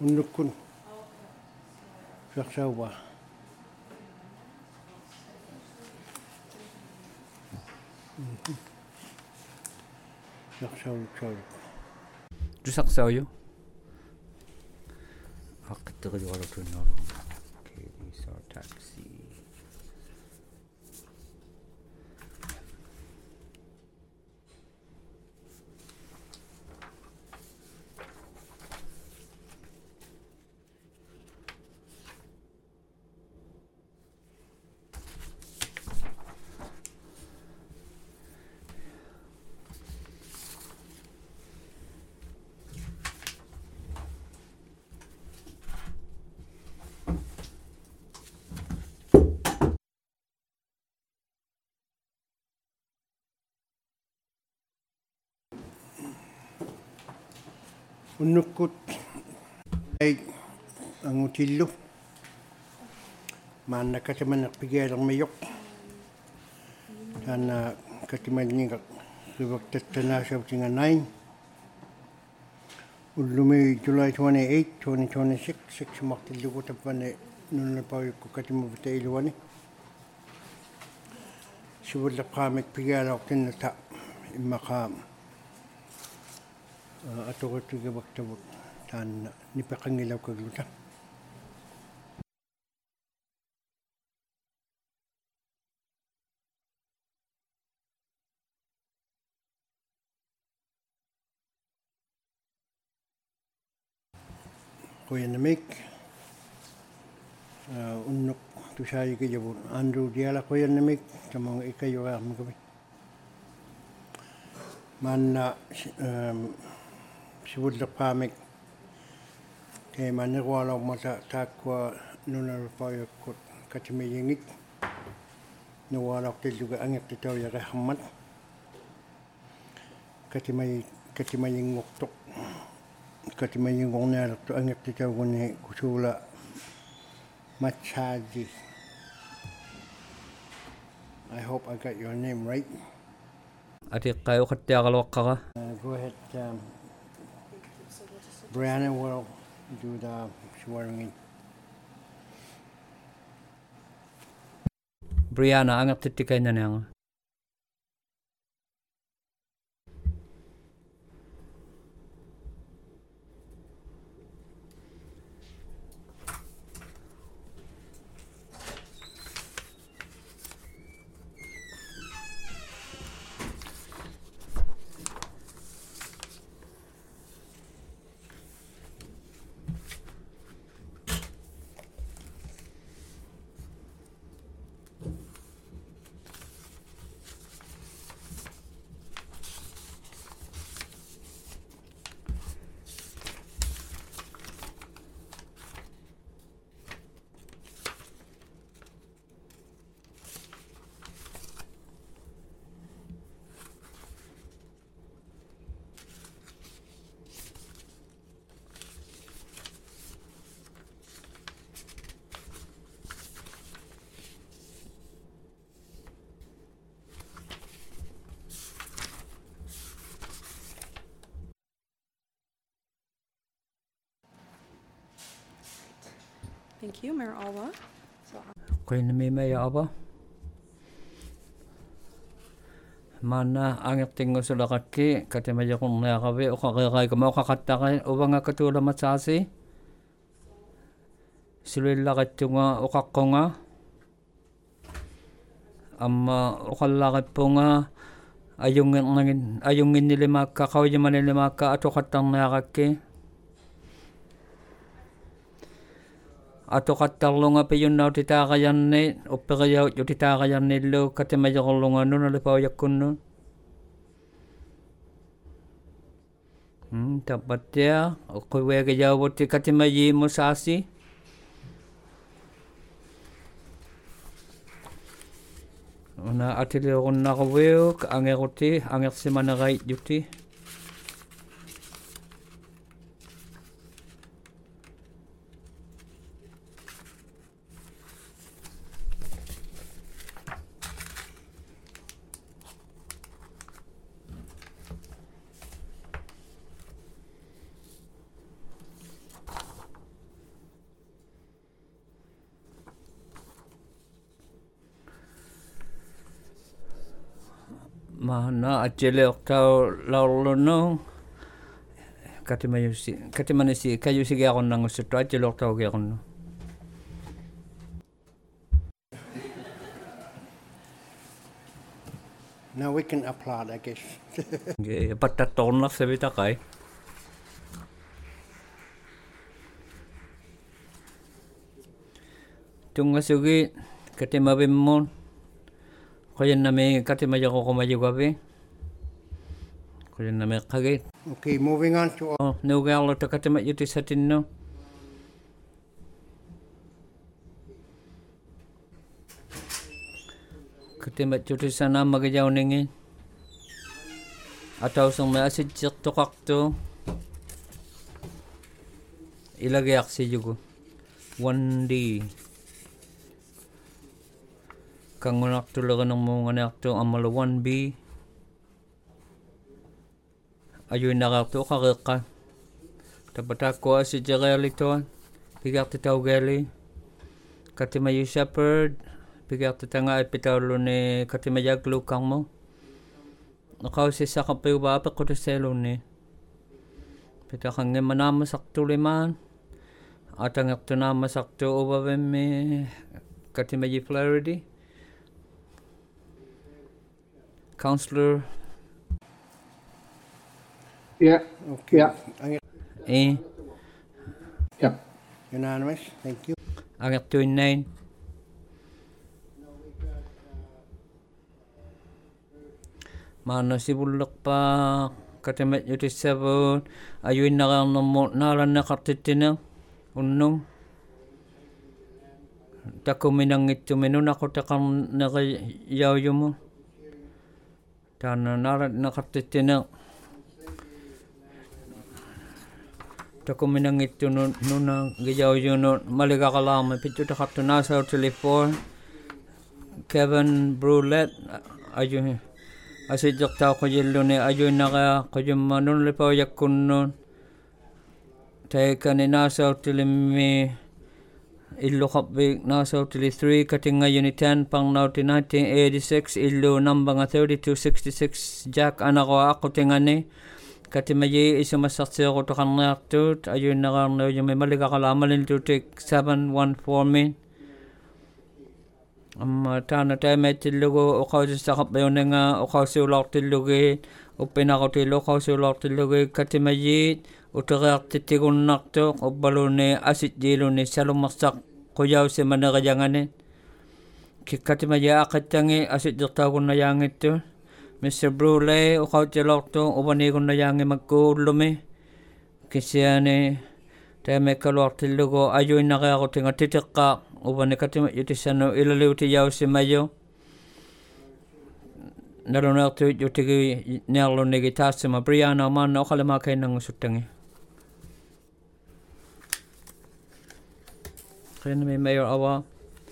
unnukun fiaqsauwa fiaqsautsau Jusaqsauju haqqitteriuarlutunnerlu KD taxi unnukut ai angutillu maanna katamanaqpigialermiyoq taana katimanniqaq rivaqtattanaasautinganain ullumi July 28 2026 seksumartillugu tappani nunnapaujukku katimavita iluani sivulleqqaamik pigialaortinnata immaqaam atorutugavaqtavut taanna nipeqangilaukagluta qoyanamik unnuk tusaayigajavut Andrew Diala qoyanamik tamanga ikayuaarmikavit maanna sivulleqqaamik teemanerualaumata taakkua nunalupauyakkut katimiyingit nualaortilluga angertitauyareharmat katimayingortoq katimayingornialertu angertitauguni kusuula Machaji. I hope I got your name right. Atiqqayuqattiaqaluaqqaqa Go ahead, Brianna will do the swearing in. Brianna angertittikainanianga Thank you, Mayor Alwa. qoinamimaya apa mana angertingusulaqakki katimayaqorniaqavi uqaqiqaikama uqaqattaqai uvangakatuulamatsaasi suluillaqattunga uqaqqunga amma uqallaqippunga ayunginnilimaakka qaujimanimaakka atuqattarniaqakki atoqattarlunga piyunnautitaaqajarni uppeqiyaut utitaaqajarnillu katimajeqorlunga nunalipaujakkunnu tappattia uqqiweegijauvutti katimajiimusaasi una atiliuqunnaqviuk angeruti angersimaneqaitjuti Mana ateleortao laulunno katimanisi kayusi geaqonnangu suttu ateleortao geaqonno. Now we can applaud, I guess. Pattattornar savitaqai. Tungasugi katimavimmun qoyannami katimajagoqomajugavi qoyannami qagit. Okay, moving on to Nuugaarlu takatimajutissatinnu katimatjutissanaa magijauningi atausermi asitsertoqartu ilagiaqsijugu 1D kangunartulerenermuunganiartu ammalu 1B ayuinaqartu qareeqqa tapataakku asitjerealitua pigartitaugaali katimayu shepherd pigartitanga ipitauluni katimajaagluukarmu naqaussissaqarpiguvaa peqqutasseelunni pitaqanngimmanaamasartulimaan atangertunaamasartu uvavimmi katimaji Flaherty Counselor. Yeah. okay. Yeah. Yeah. Unanimous. Thank you. Angertuinnain maana sivullerpa katimatjutissavut ayuinnaqarnermu naalanneqartittina unnum takuminangittuми nunaqutaqarneqiyaujumu taana naalanneqartittina takuminangittunu nunaqiyaujuunu maligaqalaarmi pitutaqartu naasautili 4 Kevin Brulette asitjertauqujilluni ayuinnaqaa qujumma nunlipaujakkunnuun taikani naasautilimmi illuqarpi naasautili 3 katingayuni 10 parnauti 1986 illu numbanga 3266 Jack anaqua aqutingani katimaji isumassartiequtaqarniartuut ayuinnaqaarniujumi maligaqalaamaliltutik 714 min amma taana taimaittillugu uqausissaqarpiunanga uqausiulaortillugi uppinaqutilu uqausiulaortillugi katimajiit utereartitigunnartuq upbaluni asitjiiluni salumarsaq quyaussimaniqijangani kikkatimaji aqattangi asitjertaugunnajaangittu Mr. Brule uqautilaortu uvaniigunnajaangimakkuullumi kisiani taimekkaluartillugu ajuinnaqiaqutinga titeqqaa uvani katimajutissannu ilaliutijaussimayu naluneertuit jutigi niarlunigi taassima Brianna maanna oqalimaakainnangusuttangi qinmi Mayor Awa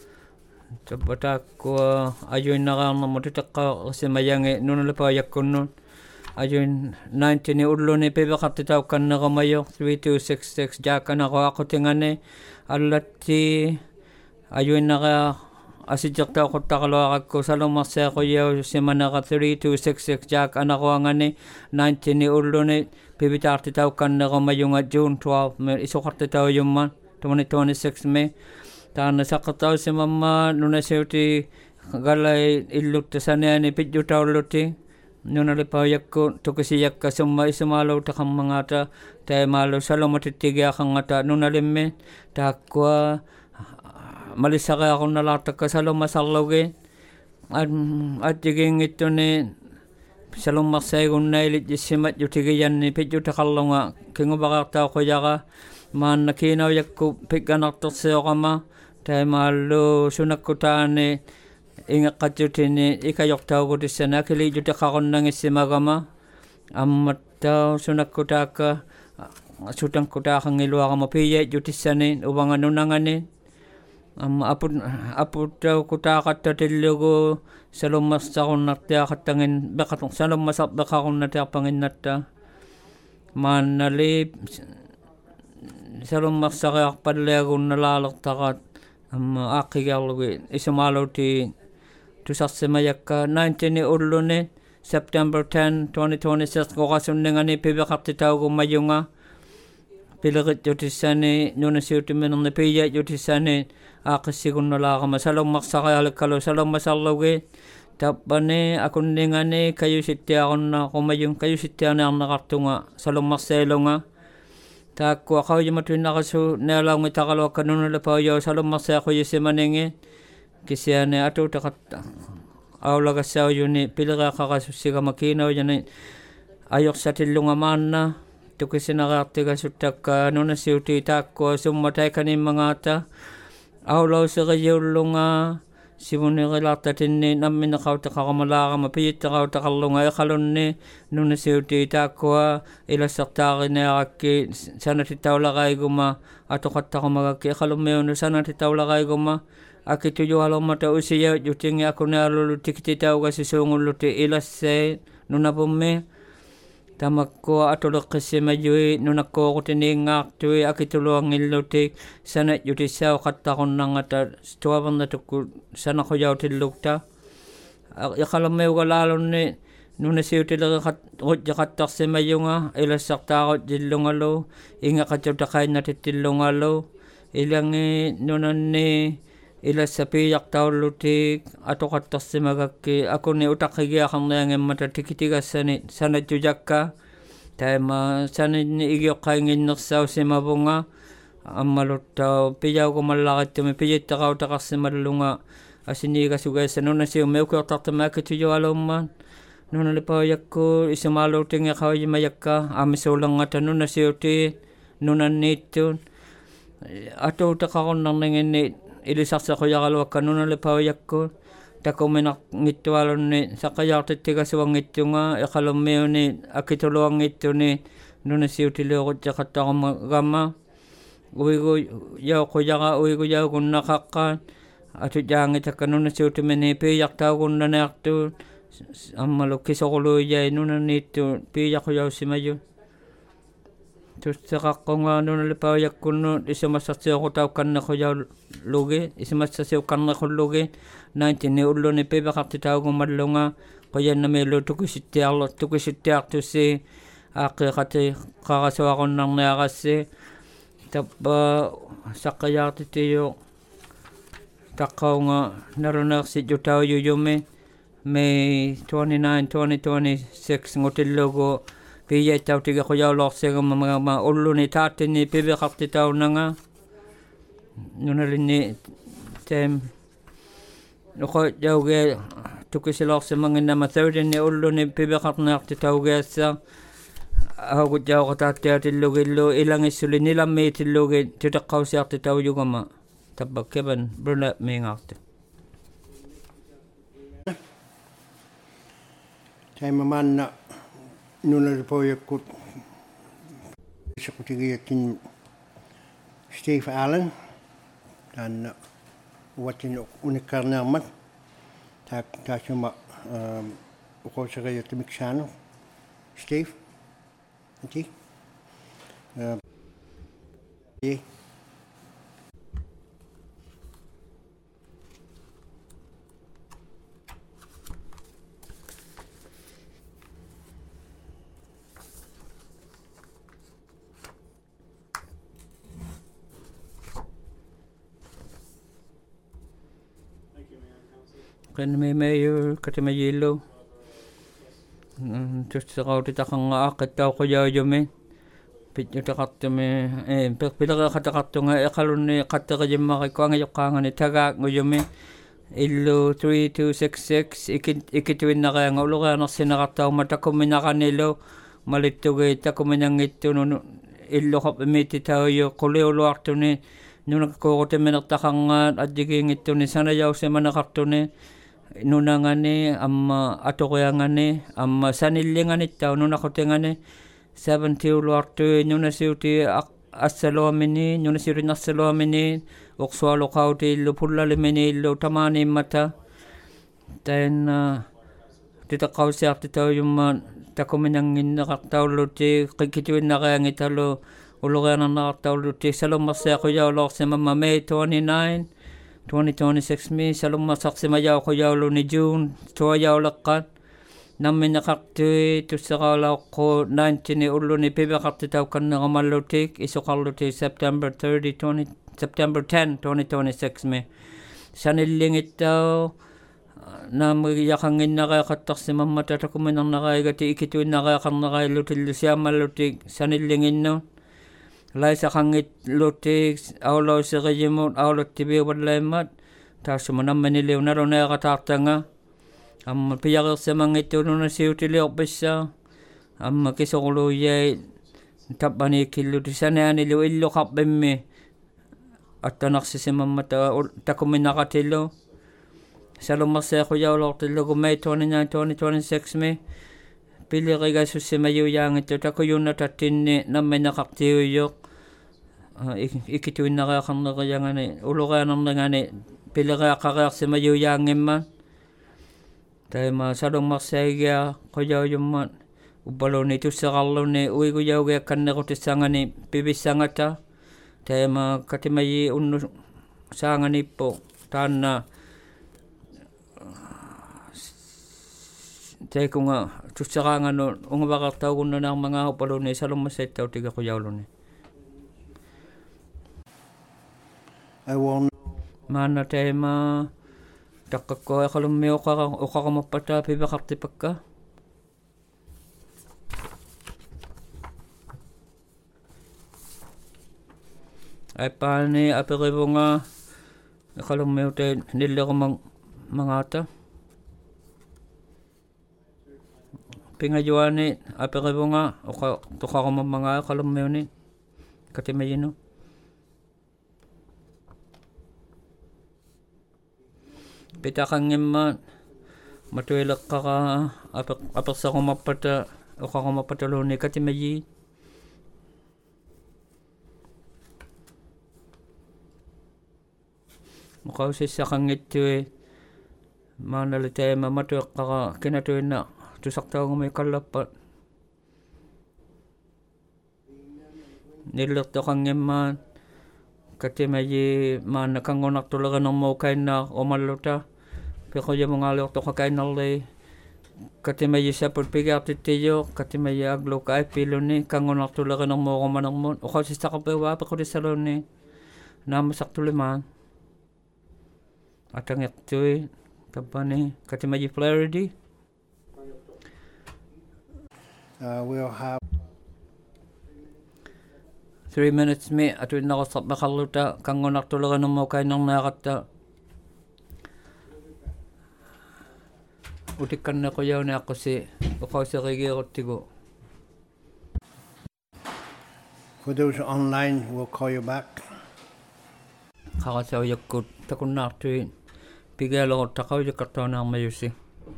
tapatakkua ajuinnaqaarnermu titeqqaaqsimayangi nunulipaajakkunnun ajuin 19 ulluni piveqartitaukkanneqamayo 3266 jaakanaqoaqutingani allatti ajuinnaqaa asitjertauquttaqaluaqakku salumarseequyau simaneqa 3266 jaak anaquangani 19 ulluni pivitaartitaukkanneqamayunga June 12 isuqartitaujumman 2026 me taana saqqartausimamma nunasiuti galai illuttasaniani pijjutaulluti nunalipaujakku tukisijakka summa isumaaluutaqammangata taimaalu salumatittigiaqangata nunalimmi taakkua malisaqeaqunnalaartakka salumasarlugi attigiingittuni salummarsaigunnailitjissimat jutigiyanni pijjutaqarlunga kinguvaqaartauquyaqa maanna kiinaujakku pikkanartersioqama taimaallu sunakkutaani ingeqqatjutini ikajortaugutissani akiliijutiqaqunnangissimagama ammattau sunakkutaakka sutankutaaqangiluaqama piiyaijutissani uvanga nunangani amma aputtau kutaaqattatillugu salummarsaqunartiaqattangin beqatu salummasarbeqaqunnatiarpanginnatta maannali salummarsaqiarpalliagunnalaalertaqat amma aaqigiarlugi isumaaluuti tusarsimajakka 19 ulluni September 10, 2026 ko kasunningan ni pibakatitaw ko mayunga. Pilakit yutisani nuna siuti minang na piya yutisani akasigun nala ka masalong maksakayalik kalo salong masalawin. Tapane akong ningani kayo sitya akong na kumayong kayo sitya na ang nakartunga salong makselo nga. Tako ako yung matuin na kaso nalang itakalo kanunod na pa yaw salong maksa ako yung simaningin. Kasi ane ato takat awla kasaw yun ni pilika kakasusiga makinaw yun ayok sa tilungaman na. Ito kasi nakakti kasutak nuna siuti tako sumatay ka ni mga ata. Awlaw sa kayo lunga. Simuni kilatatin ni namin nakauta kamalaka mapiyit nakauta kalunga kalon ni nuna siuti tako ilasakta na aki sana titawla kay guma ato katta ko magaki kalon mayon sana titawla kay guma aki tuyo halong mata usiya yuting ako na lulutik titaw kasi sungul luti ilas nuna pumme tamak ko atulok kasi majuy nuna ko ko tiningak tuwi aki tuluang ilutik sana yuti saw katta ko nang ata tuwapan na tuku sana ko yaw tilukta kalon mayo kalalon ni nuna siyo tilaga katak si mayunga ilasak takot dilungalo inga katsudakay na titilungalo ilang nuna ni ilas sa piyak tao lutik ato katak si magaki ako ni utak higiakang na yung matatikitigas sana tujak ka tayo sana ni igyok kaingin naksaw si mabunga ang malutaw piyaw ko malakit tumipiyit takaw takas si malunga asini kasugay sa nuna siyo may ukwak taktamaki tuyo alaman nuna lipawayak ko isamalo tinga kaway mayak ka amisolang nga nuna siyo ti nuna nito ato takakon nang nangin ilisak sa kuya kalwak ka nuna lipawayak ko tako minak ngito alon ni sa kaya tiga suwang ngito nga ikalong mayo ni akituluang ngito ni nuna siyo ti liokot yakata ko magama uwi ko yaw ko yaka uwi ko yaw kung nakakan ato jangit ka nuna siyo ti menipi yak tao kung nanakto ang malukis ako luya nuna nito piyak ko yaw si mayo to sa kakong nuna lipawayak ko no isamasasyo ko tao kan na ko yaw lugi isamasasyo kan na ko lugi 19 ni ulo ni piba kakti tao kong madlunga kaya na may lo tukusitiak to si aki kati kakasawa ko nang nakasi tapa sa kaya titiyo takaw nga narunak si Jutao Yuyume May 29, 2026 ngotillo ko piya tao tiga ko yaw lokse nga mga ulo ni tatin ni piba kakti tao na nga nunalin ni tem Noko jauge tukisilok sa mga namatawin ni ulo ni pibakak na akitawge sa ako jaw katati at ilugilo ilang isulin nilang may tilugin tutakaw si akitaw yung ama tabag keban bruna may ngakti. Tayo maman na nuna po yakut sa kutigiyatin Steve Allen dan watin unikar naman tasuma uko sa kayo tumiksano Steve okay kan may mayor katimayilo just sa kau titakang akit tao ko yaw yume pityo takatto me pila katakatto nga kalon ni katta ka jima kay ko nga yokangan ni taga ngo yume ilo 3266 ikituin na kaya nga ulo kaya nak sinakataw matako minakanilo malito gay tako minangito no ilo kapimiti tao yo kuli ulo akto ni nung nagkukote minaktakang at diging ito ni sana yaw si manakarto ni nuna nga ni ato kaya nga ni sanili nga ni tao nuna kote nga ni 70 ulo akto nuna siuti asalomini nuna siuti nasalomini ukswalo kauti ilo pula limini ilo tamani mata then titakaw siya titaw yung takuminangin nakaktaw luti kikituin na kaya ngitalo ulo kaya na nakaktaw luti salong masaya ko yaw lok si mama May 29 2026 mi salong masak si mayaw ko yaw lo ni June tuwa yaw lakat namminaqartui tussaqalaoqqu 19 ulluni piviqartitaukanneqamallutik isuqarluti September 10 2026 me sanillingittaa naamgiyaqanginnaqiaqattarsimamma tatakuminarnaqaigati ikituinnaqiaqarnaqaillutillu siammallutik sanillinginnu laisaqangitlutik aulausiqijimut auluttibiuvallaimmat taassuma nammaniliunaluneeqataartanga amma piyaqersimangittuununa siutiliorpissa amma kisoquluuyai tappaniikilluti sanaanilu illuqarpimmi attanarsisimamma takuminaqatillu salummarseequjaulortillugu May 29 2026 mi piliqigasussimajuyuyaangittu takuyunna tattinni namminaqartiuyuq ikituinnaqaaqarneqiyangani uluqianarningani piliqiaqqaqiarsimajuyuyaangimma taima salummarseegia qujaujummat uppaluni tusseqarluni uigujaugiakkannequtissangani pivissangata taima katimaji unnu saanganippo taanna teikunga tusseqaanganu ungavaqartaugunnanaarmanga uppaluni salummarseittautiga qujauluni maana taima taqqakko eqalummi uqaqamappata piveqartipakka aipaani aperivunga eqalummiute nillequmangata pingajuani aperivunga tuqaqamammanga eqalummiuni katimayinu pitaqanngimma matuileqqaqa apersaqumappata uqaqamappataluuni katimayi muqausissaqangittui maanali taima matueqqaqa kinatuinna tusaqtaugumi kallappat nillertoqanngimma katimaji maana kangunartuleqanermuu kainnaaq umalluta piqujamungaaliortoqakainnerli katimaji saput pigiartittiyuuq katimaji agluka aippiiluni kangunartuleqanermuu qumanermut uqausissaqapiuvaa piqutissaluni naamasartulimaan atangiqtui tappani katimaji Flaherty we'll have 3 minutes mi atuinnaqassarpaqarluta kangunartuleqanermuu kainnernaaqatta utikkannequyauniaqqussi uqausiqigiiquttigu for those online we'll call you back qaqasauyakkut takunnaartui pigialoqottaqaujakkartuanaarmayussi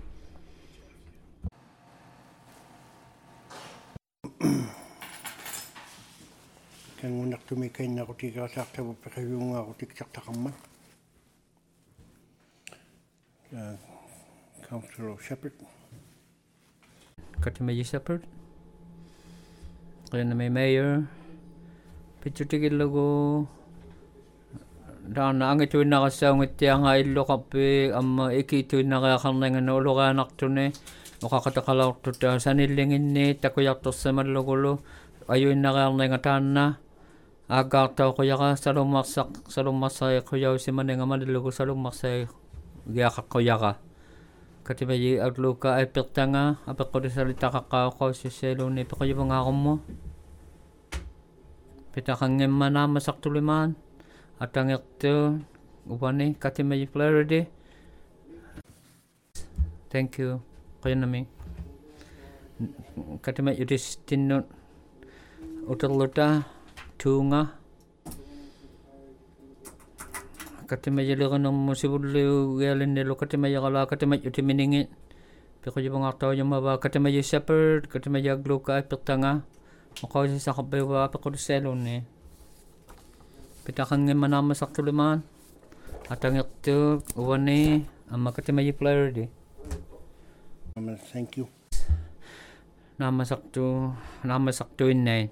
kangunartumi kainnaqutigaasaartavu piqiviungaaqutiksartaqammat Councillor Shepherd. Katimaji Shepherd. Qinami Mayor. Pitutigillagu daana angituinnaqassaungittianga illuqarpi amma ikituinnaqaaqarnangana uluqaanartuni uqaqataqalaortuta sanillinginni takujartorsamallugulu ayuinnaqaarnanga taanna aaggaartauquyaqa salummarsai quyaussimanigamalillugu salummarsai giaqaqquyaqa katimaji agluka aipertanga apeqqudisalitaqaqqaaqaussisseiluni pequjivungaaqummu pitaqanngimmanaamasartulimaan atangiqtu upani katimaji Flaherty. Thank you qinami katimaji udistinnut uterluta tuunga katimaji liqanermu sivulliugialinnilu katimaji qala katimaji utiminingit piqujivungaartaujamava katimaji Shepherd katimaji agluka aipertanga muqausissaqarpiuvaa pequdissailunni pitaqanngimmanaamasartulimaan atangiqtu uvani amma katimaji Flaherty. Thank you. Naamasartuinnai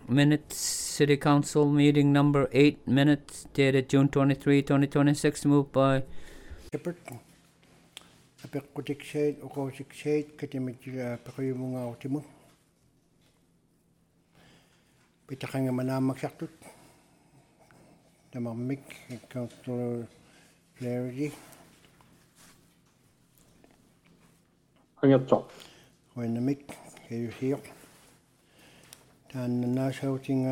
minutes, City Council meeting number 8 minutes dated June 23, 2026, moved by Shepherd. Apekutikseet, ukosikseet, katimit pakayumunga utimu. Pitakanga manamaksartut. Tamamik, Councilor Flaherty. Hangyatso. Hoinamik, Kayusio. And now shouting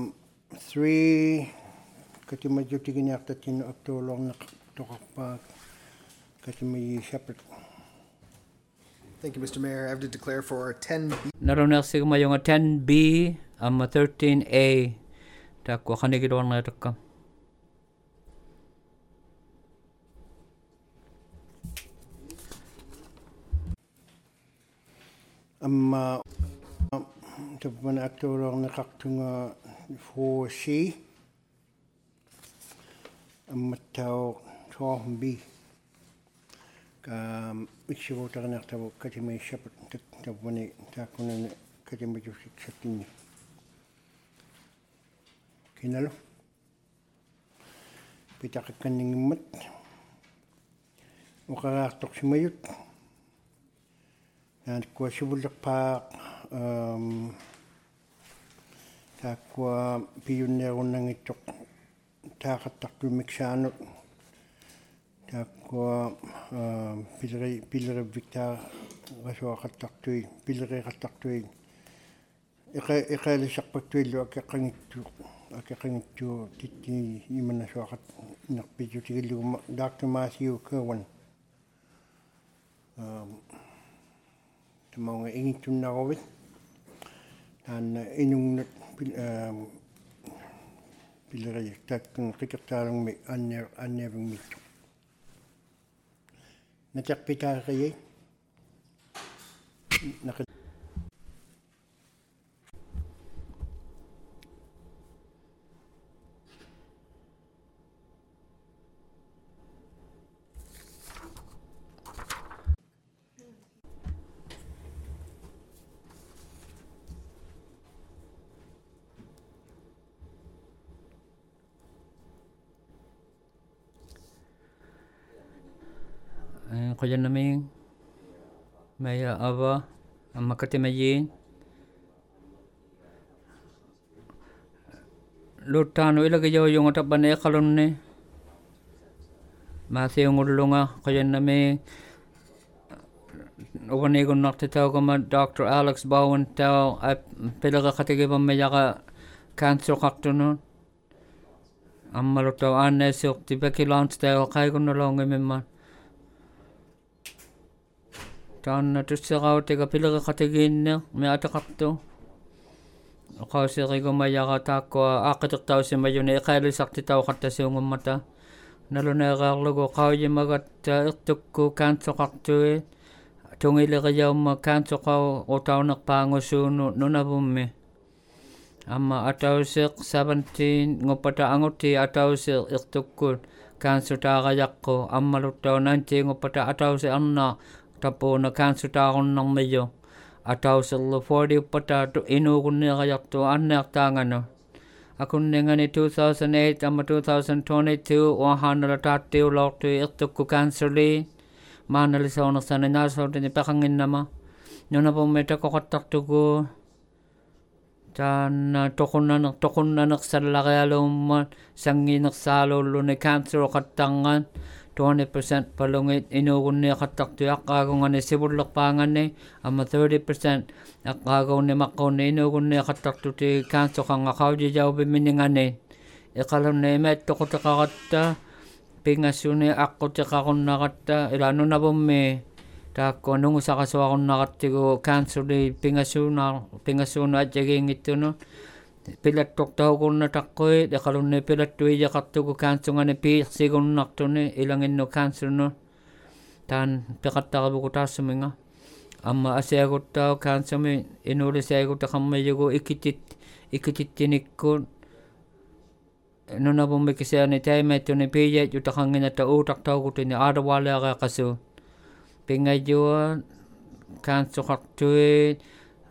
3 Katimajutigin after tin October Tokapa Katimi Shepherd. Thank you, Mr. Mayor. I have to declare for 10B. naronersi ko mayong 10B ang 13A. Takwa kanigidwan na ito ka. Tapan October nakaktunga 4C. Matao 12B. Iksivo taganak tabo Katimi Shepherd tapani takunan Katimi Jusik Satini. Kinalo. Pitakakanning mat. Ukaratok simayut. And kwa sibulak pa takwa pionero nang itok takatak lumiksano takwa pilre Victor raswa kataktui pilre kataktui ikali sakpatui lo akakangitu titi imana swakat nakpiju tigilu Dr. Matthew Kerwin mga ingitun na kawit dan inung pilay takang kikaktarang may anevang mito natakpita kayo Kaya namin may ava ang makatimayin lutano ilagayaw yung atapan na ikalon ni masi yung ulunga kaya namin ukanigon naktitaw ko ma Dr. Alex Bowen taw ay pilaga katigibang may yaka cancer kakto nun ang malutaw anesok tibaki launch tayo kaya ko nalongay man Tan natusakaw tiga pilaga katigin niya, may atakakto. Kasi kay gumaya ka tako, akatak tao si mayo na ikaili sakti tao kata si yung mata. Nalunay kaklugo, kaya magat iktuk ko kanso kakto eh. Tungili kayaw makanso ka o tao nakpangoso no nabumi. Ama ataw sik 17, ngopata anguti ataw sik iktuk ko kanso ta kayak ko. Ama lutaw nanti ngopata ataw si anna. Tapo na cancer taon ng medyo ataw sa 40 pata inukun niya kayak to anak tangan no. Akun nga ni 2008 ama 2022 130 ulok to itok ko cancer li manalisaw na sana nasaw din ipakangin nama. Nyo na po may tako katak to ko tan tokon na naksala kaya luman sangin naksalo lo ni cancer o katangan 20% palungit inukun niya katakto akagaw nga ni sibulak pangan ni ama 30% akagaw ni makaw ni inukun niya katakto ti kanso kang akaw di jaw biminingan ni ikalam na imet to ko takakata pingasyo ni ako takakon nakata ilano na bumi tako nung sa kaso akong nakatigo kanso di pingasyo na at jaging ito no pilat tok tao ko na takoy de kalon ne pilat tuwi ya katto ko kanso nga ne pi sigon nakto ne ilangin no kanso no tan pekatta ka buko taso nga amma asya ko tao kanso me inuli sa ko ta kamay go ikitit tinik ko no na bumay kasi ni tay may to ne piya yu ta kangin na ta utak tao ko ni adawala ka kaso pingay jo kanso katto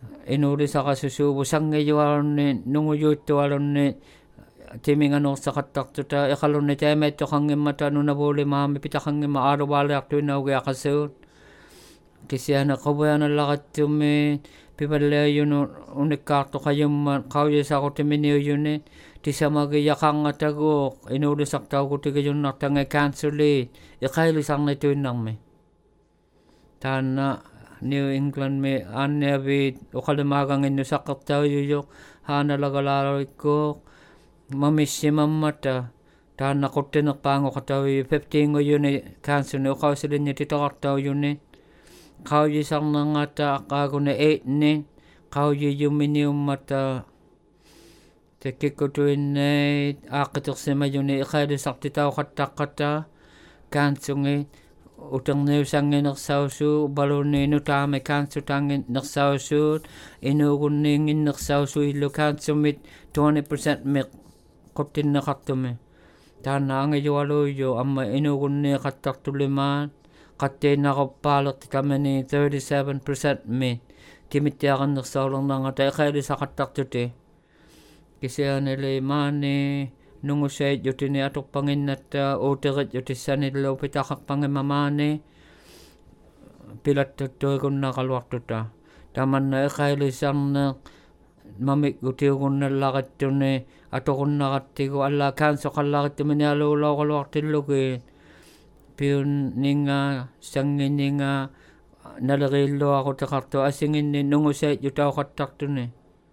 inuri sa kasusubo sangayawarne nunguyutuwarne timingan o sa kataktuta ikalunne teme to kangin mata nunabuli mami pita kangin maarwali aktu inawgi akasun kisiya na kabayan na lakat tumi pipalaya yun unikarto kayuman kawya sa ko timiniyo yun tisa magiyakang atago inuri saktaw ko tiga yun natangay canceli ikayli sang na ito yun nang Tana New England me ane abi ukalimagang inu sakap tayo yuk hana lagalaro ko mamisi mamata tana kote na pango kataw 15 ngo yun cancel no kaw sila niya titakak tayo yun kaw yisang nangata akago na 8 ni kaw yuminium mata tekiko tuin akitok sima yun ikayli sakti tayo katakata cancel utang na usangin naksausu balone no tame kansu tangin naksausu inuguningin naksausu ilo kansu mit 20% mit kotin na katume tana ang iwalo yo amma inugunni kataktuliman katte na kapalot kamani 37% mit timitiakan naksaulang na nga tayo kaya sa kataktute kasi anile mani nungu siya yuti ni atok pangin at utirit yuti sa nilo pitakak pangin mamani pilat tutoy kung nakalwak tuta taman na ikaili siyang na mamik uti kung nalakat yun atok kung nakati ko ala kanso kalakit yun minalulaw kalwak tilugi piyon ninga siyangin ninga nalagilo ako takarto asingin ni nungu siya yuti ako katak yun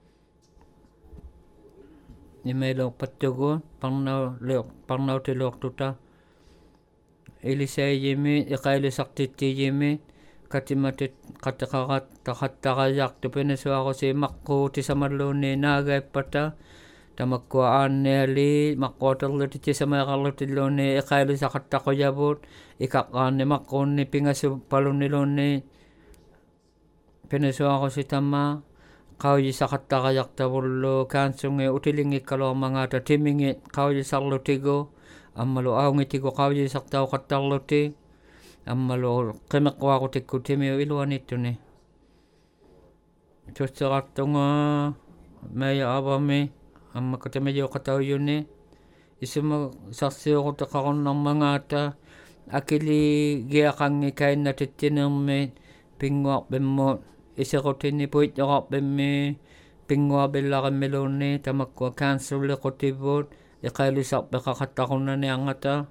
ni melo patugo pangnaw tilok tuta ilisay yemi ikaili sakti yemi katimatit katakakat takatakayak tupineso ako si makko ti samarlone nagay pata tamakkuaan neli makkotal ti samarlo tilone ikaili sakatako yabot ikakan ni makko ni pingasu palunilone pineso ako si tama Kauji sakatakayak tabullo kansunge utilingi kalau mangata timingi kauji saklo tigo ammalo aungi tigo kauji saktau katallo ti ammalo kemakwa ko tiku timio iluan itu ne Tutsaratunga maya abame amma katemeyo katau yune isuma saksio ko takaron ng mangata akili giakangi kain na titiname pingwak bemmo isa ko tinipuyt yakap bemme pingwa bela melone tamakwa cancel ko tibot ikayli sak bekakatakon na ni angata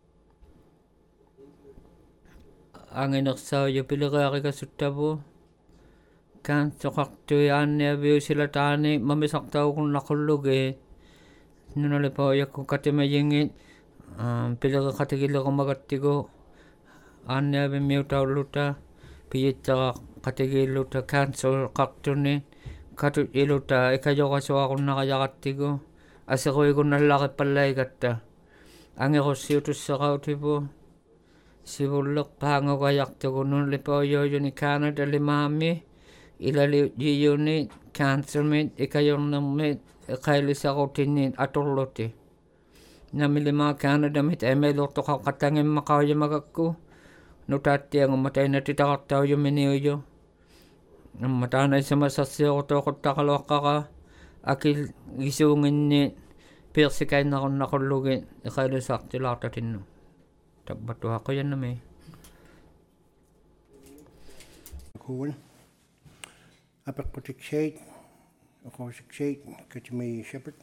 angin aksaw yo pilagaki ka sutabo cancel kakto yan niya biyo sila tani mamisak tao kung nakulog nunalipaw yakong katimayingit pilagakatigila kong magatigo anya bimiw tao luta piyita katigilo ta cancel kaktunin katut ilo ta ikayo kaso ako nakayakatigo asako ko nalaki palay kata ang ako siutos sa kautipo sibulok pango kayak to ko nun lipaw yo ni Canada limami ilali yo ni cancel mit ikayo namit ikaili sa kautinin atuloti namili mga Canada mit emelo to kakatangin makawya magakko nutati ang matay na titakataw yung miniyo yo ang matanay sa masasyo ko to takalwak ka akil isungin ni persikay na kung nakulugin ikaylo sakti latatin no tabato ako yan na may Cool. Apak putik shade ako shade kachimay shepherd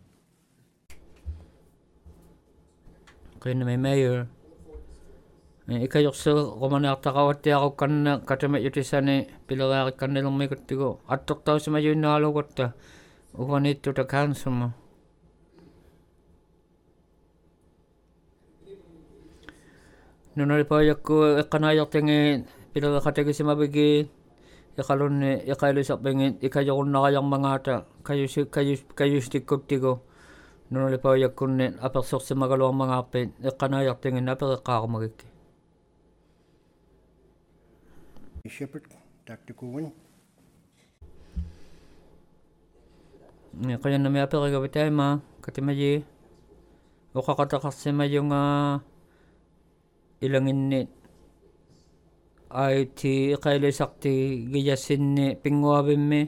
kaya na may mayor ikayok sa kumanak takawati ako kan katamat yutisane pilawaki kan nilang may katigo atok tao sa mayo nalo kata uwan ito takhanso mo nunalipayak ko ikanayak tingi pilawakatagi si mabigi ikalon ikaylo sa pingin ikayok nakayang mangata kayo stik kutigo nunalipayak ko apaksok sa magalawang mga apin ikanayak tingi napakakako magiki shepherd Dr. Cohen kaya na may apel kagabi tayo ma katimayi o kakatakas si mayong ilangin ni ai ti kaile sakti giyasinne pinguavimmi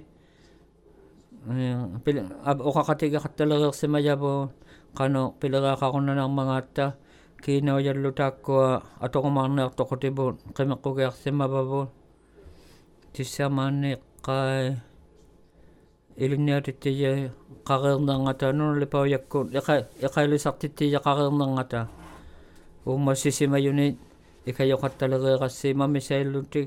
okakatiga kattalagersimajabo kano pilagakakuna ng mga ata kinauyallutakko atokumarneartokutibut qimekkugiarsimababut tissamani kai ilunniatittiya qareernangata nunulipauyakkut iqailisartittiya qareernangata ummassisimayuni ikayoqattalereeqassimamisaillutik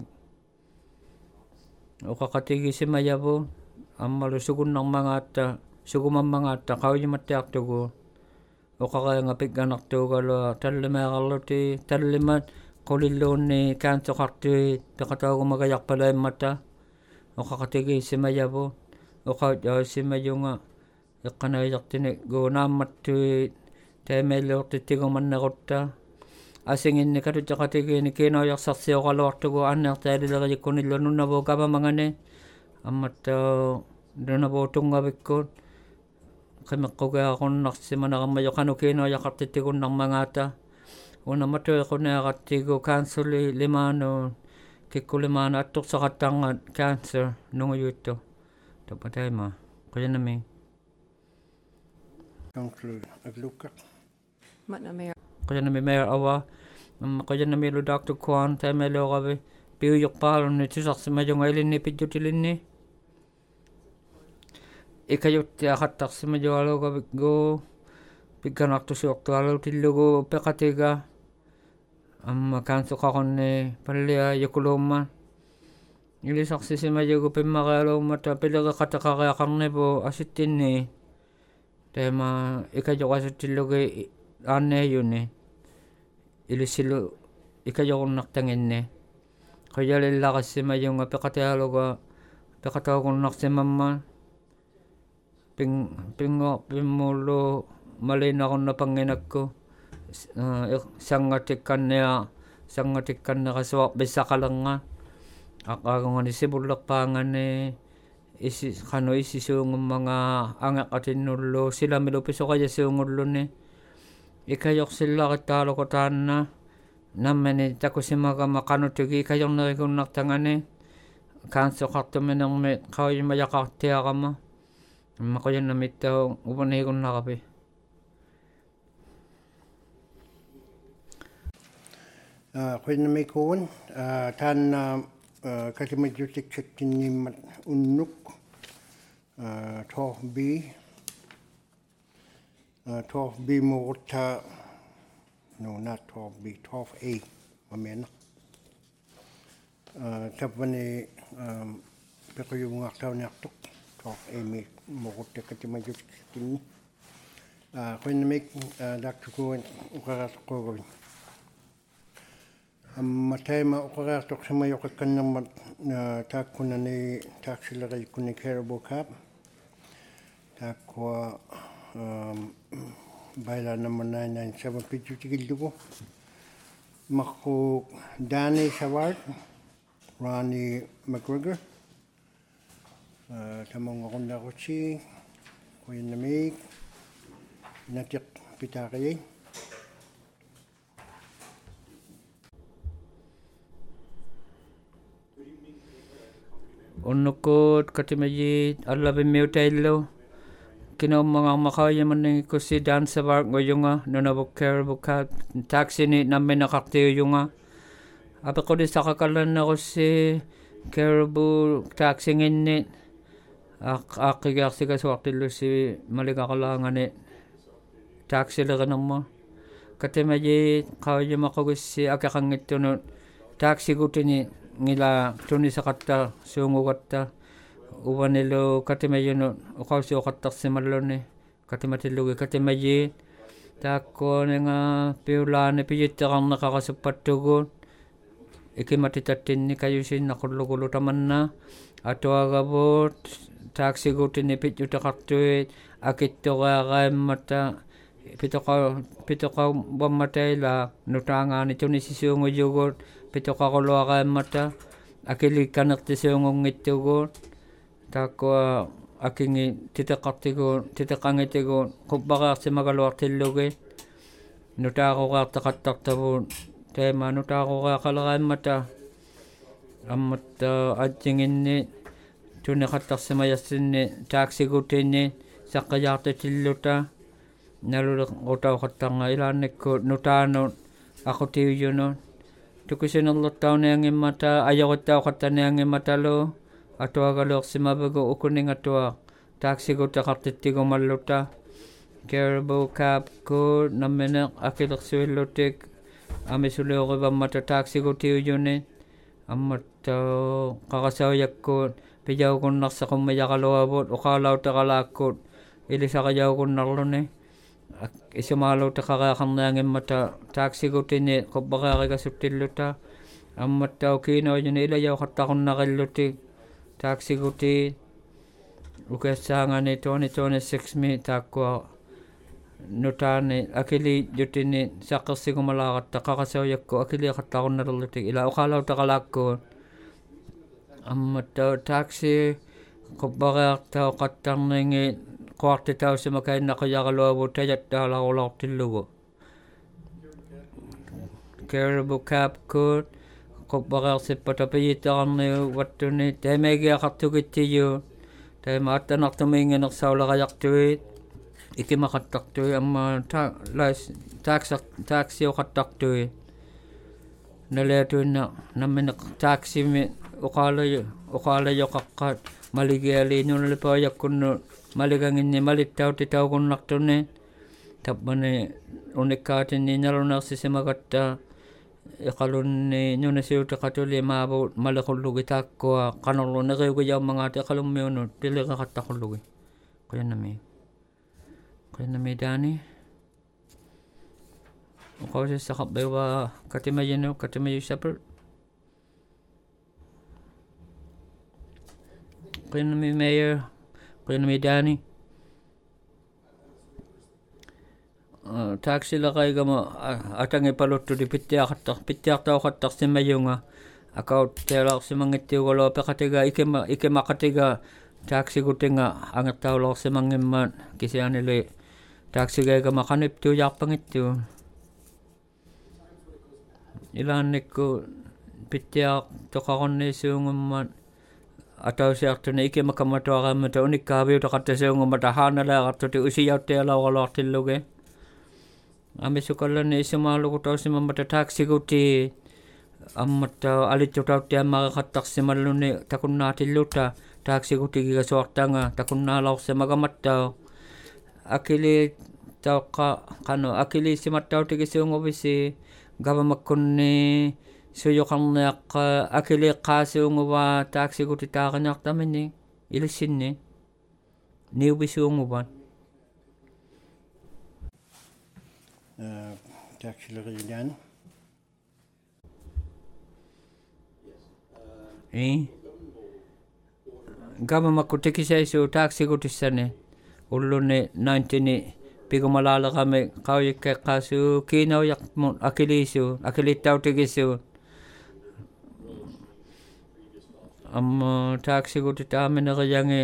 uqaqatigisimayabu ammalu sugunnarmangaatta sugumammangaata qauyimattiartugu uqaqaanga pikganartuugalua tallimeaqarluti tallimat qulilluunni kaantoqartui peqataugumakayarpalaimmata uqaqatigisimayabu uqautjaasimayunga iqqanaiyartini guunaammattui taimailuortittigumannerutta asingin katutjaqatigiini kiinaujarsarsioqaluartugu anneertaalileriyikkunillu nunnavu kavamangani ammattau nunavu tungavikkut qimeqqugiaqunnarssimanarammajo qanu kiinaujaqartittigunnarmangaata unamatuiquneaqattigu councili limaanu tikkulimaanu attursaqattangat council nunguyuittu tapataima qayanami Councillor Agluka. qayanami mayor awa qayanami lu Dr. Kwan taimeluoqavi piuyuqpaalunni tusarsimajungailinni pijjutilinni ikayuttiaqattarsimajualuugaviggu pikkanartusiortualuutillugu peqatiga amma kaansuqaqunni pallia yakuluumma ilisarsisimajugu pimmaqaluummata pileqeqataqariaqarnipu asittinni tema ikajoqasuttillugi aanneeyuni ilissilu ikajoqunnartanginni qajalillaqassimajunga peqatialuga peqataugunnarsimamma pimmullu malinaqunnapanginakku sangatikkanneqasuaq bissaqalernga aqaagungani sibullerpaangani qanu isisuungummanga angeqqatinnullu silamilu pisoqajasuungulluni ikajoqsillaqitaaluku taanna nammani takusimagama qanutugi ikajornerikunnartangani kaansoqartuminermi qauyimajaqartiaqama maqoyannamittau upaniikunnaqapi Qayanamikuun taanna katimajutiksattinniimmat unnuk Torf B muqutta no not Torf B Torf A mamena tapani pequyungaartauniartuq Torf A mi muqutta katimajutiksattinni qayanamik Dr. Kuan uqarartuqquugavi Mataima uqarartuq samayoqakkannermat taakkunani taaksileriikkunni Caribou Cup taakkua baila number 997 pijjutigillugu maqquuq Danny Savard Ronnie McGregor tamangoqunnaaqutsi qayanamik natiq pitaaqiyai unnukut katimaji allabimmiutaillu kinaummangaarmaqauyamanningikkussi Dan Savard nguyunga nunavuk Caribou Cup taaksini namminaqartiuyunga apequlisaqakallannerussi Caribou taaksinginni aqqigiarsigasuartillussi maligaqalaangani taaksilerenerma katimaji qauyamaqugussi akeqangittunut taaksigutini ngila tunisaqatta suungugatta uvanilu katimayunut uqausiuqattarsimalluni katimatillugi katimaji taakkuuninga piulaani pijitteqarneqarasuppattugut ikimatitattinni kayusinnaqulluqulu tamanna atuagavut taaksigutini pijjutaqartuit akittoreaqaimmata pitoqavammatayla nutaangaani tunisisuunguyugut pitoqaquluaqaimmata akilikkanertisuungungittugut taakkua akingi titeqqangitigut quppaqaarsimagaluartillugi nutaaquqaartaqattartavut teema nutaaquqaaqaleraaimmata Amma ajinginni tunne qattarsimayassinni taaksigutinni saqqajaartatilluta nalule qutauqattanga ilaannikku nutaanu aqutiujunu tukusinerluttauниангиммата ajorittauqattaniangимматалу atuagaluorsimavugu ukuningatua taaksiguteqartittigumalluta Caribou Cabku nammeneq akilersuillutik amisuliorivammata taaksигутиujuni амматта qarasaujakkuut pijaugunnarseqummayaqaluavut uqaalautaqalaakkuut ilisaqajaugunnarluni isumaaluutaqareaqarniangimmata taaksигутини qupparearigasuttilluta амматтау kiinoujuni ilajauqattaqunnarilluti taaksiguti ukiassaangani 2026 mi taakkua nutaani akili jutini saqqersigumalaaqatta qarasaujakku akiliaqattaqunnalerlutik ila uqaalautaqalaakkuut амматтау taaksi quppareartau qattarningi quartitausimakainnaqiaqaluavu tajattaalarulartillugu Caribou Cabkuut quppareersippata pijitaqarniu wattuni taimegiaqartugittiyu taima attanartumiinginersaulaqajaqtuit ikimaqattartui amma taaksiuqattartui naleatuinna nammineq taaksimi uqaalajoqaqqaat maligialiinunalipaojakkunnu maliganginni malittautitaugunnartuni tappani unikkaatinni nalunersisimagattaa iqalunni nunasiuteqatuli maavuut maliqullugi taakkua qanerlu neqiugujaummangaati iqalummiunut piliqeqattaqullugi qiyanami daani uqausissaqarpiwa katimayu separate qiyanami mayor qiyanami daani taaksileqaigama atangipaluttuli pittiartauqattarsimajunga akautteelaarsimangittiugalua peqatiga ikimaqatiga taaksigutinga angertaulorsimangimmaat kisianili taaksigaigama qaniptuujaarpangittuu ilaannikku pittiartoqarunniisuungummaat atausiartuni ikimakamatuaqammata unikkaaviutaqattasuungummata haanaleaqartuti usijauttialauraloartillugi amisukallanni isumaaluqutausimammata taaksiguti ammatta alittutauttiammareqattarsimalluni takunnaatilluta taaksigutigigasuartanga takunnaalaorsimagamattau akili tauqqa qanu akiliissimattautigisuunguvisi gavamakkunni suyoqarniaqqa akiliiqqaasuunguva taaksiguti taaqaniartamini ilissinni niubisuunguvat Taaksileqilian gavamakku tikisaisu taaksigutissani ulluni 19 pigumalaalaqami qaujikkeqqaasu kiinaujaqmut akiliittautigisu amma taaksiguti taamineqiyangi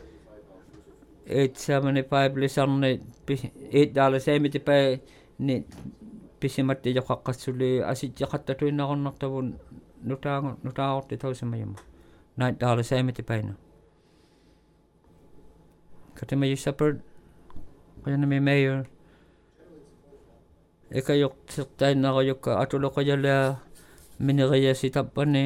$8.75 lisarni $8.75 ni pisimatti joqaqqassuli asitjaqattatuinnarunnartavun nutaaqortitausimayuma $9.75 katimayu separate qiyanami mayor ikayoqsirtainnaqayukka atuloqajalaa mineriasi tappani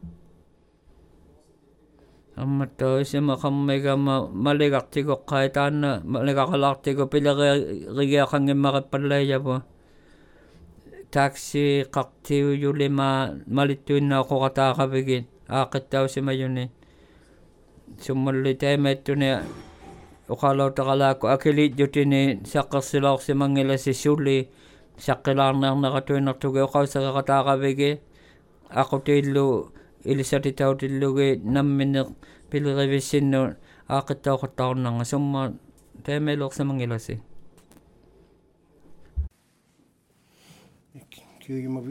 ammatta isimaqammigama maligartigoqqaitaanna maligaqalaartigu pilerigiaqangimmaqippallaijava taaksi qartiujulima malittuinnaaqoqataaqavigit aaqittausimayuni summalli taimaittuni uqalautaqalaakku akiliitjutini saqqersilaorsimangilasi suli saqqilaarnearneqatuinnertugi uqauseqaqataaqavigi aqutiillu ilisatitautillugi nammineq pilerivissinnu aaqittauqattaornanga summa taimailuorsimangilasi kiujumavu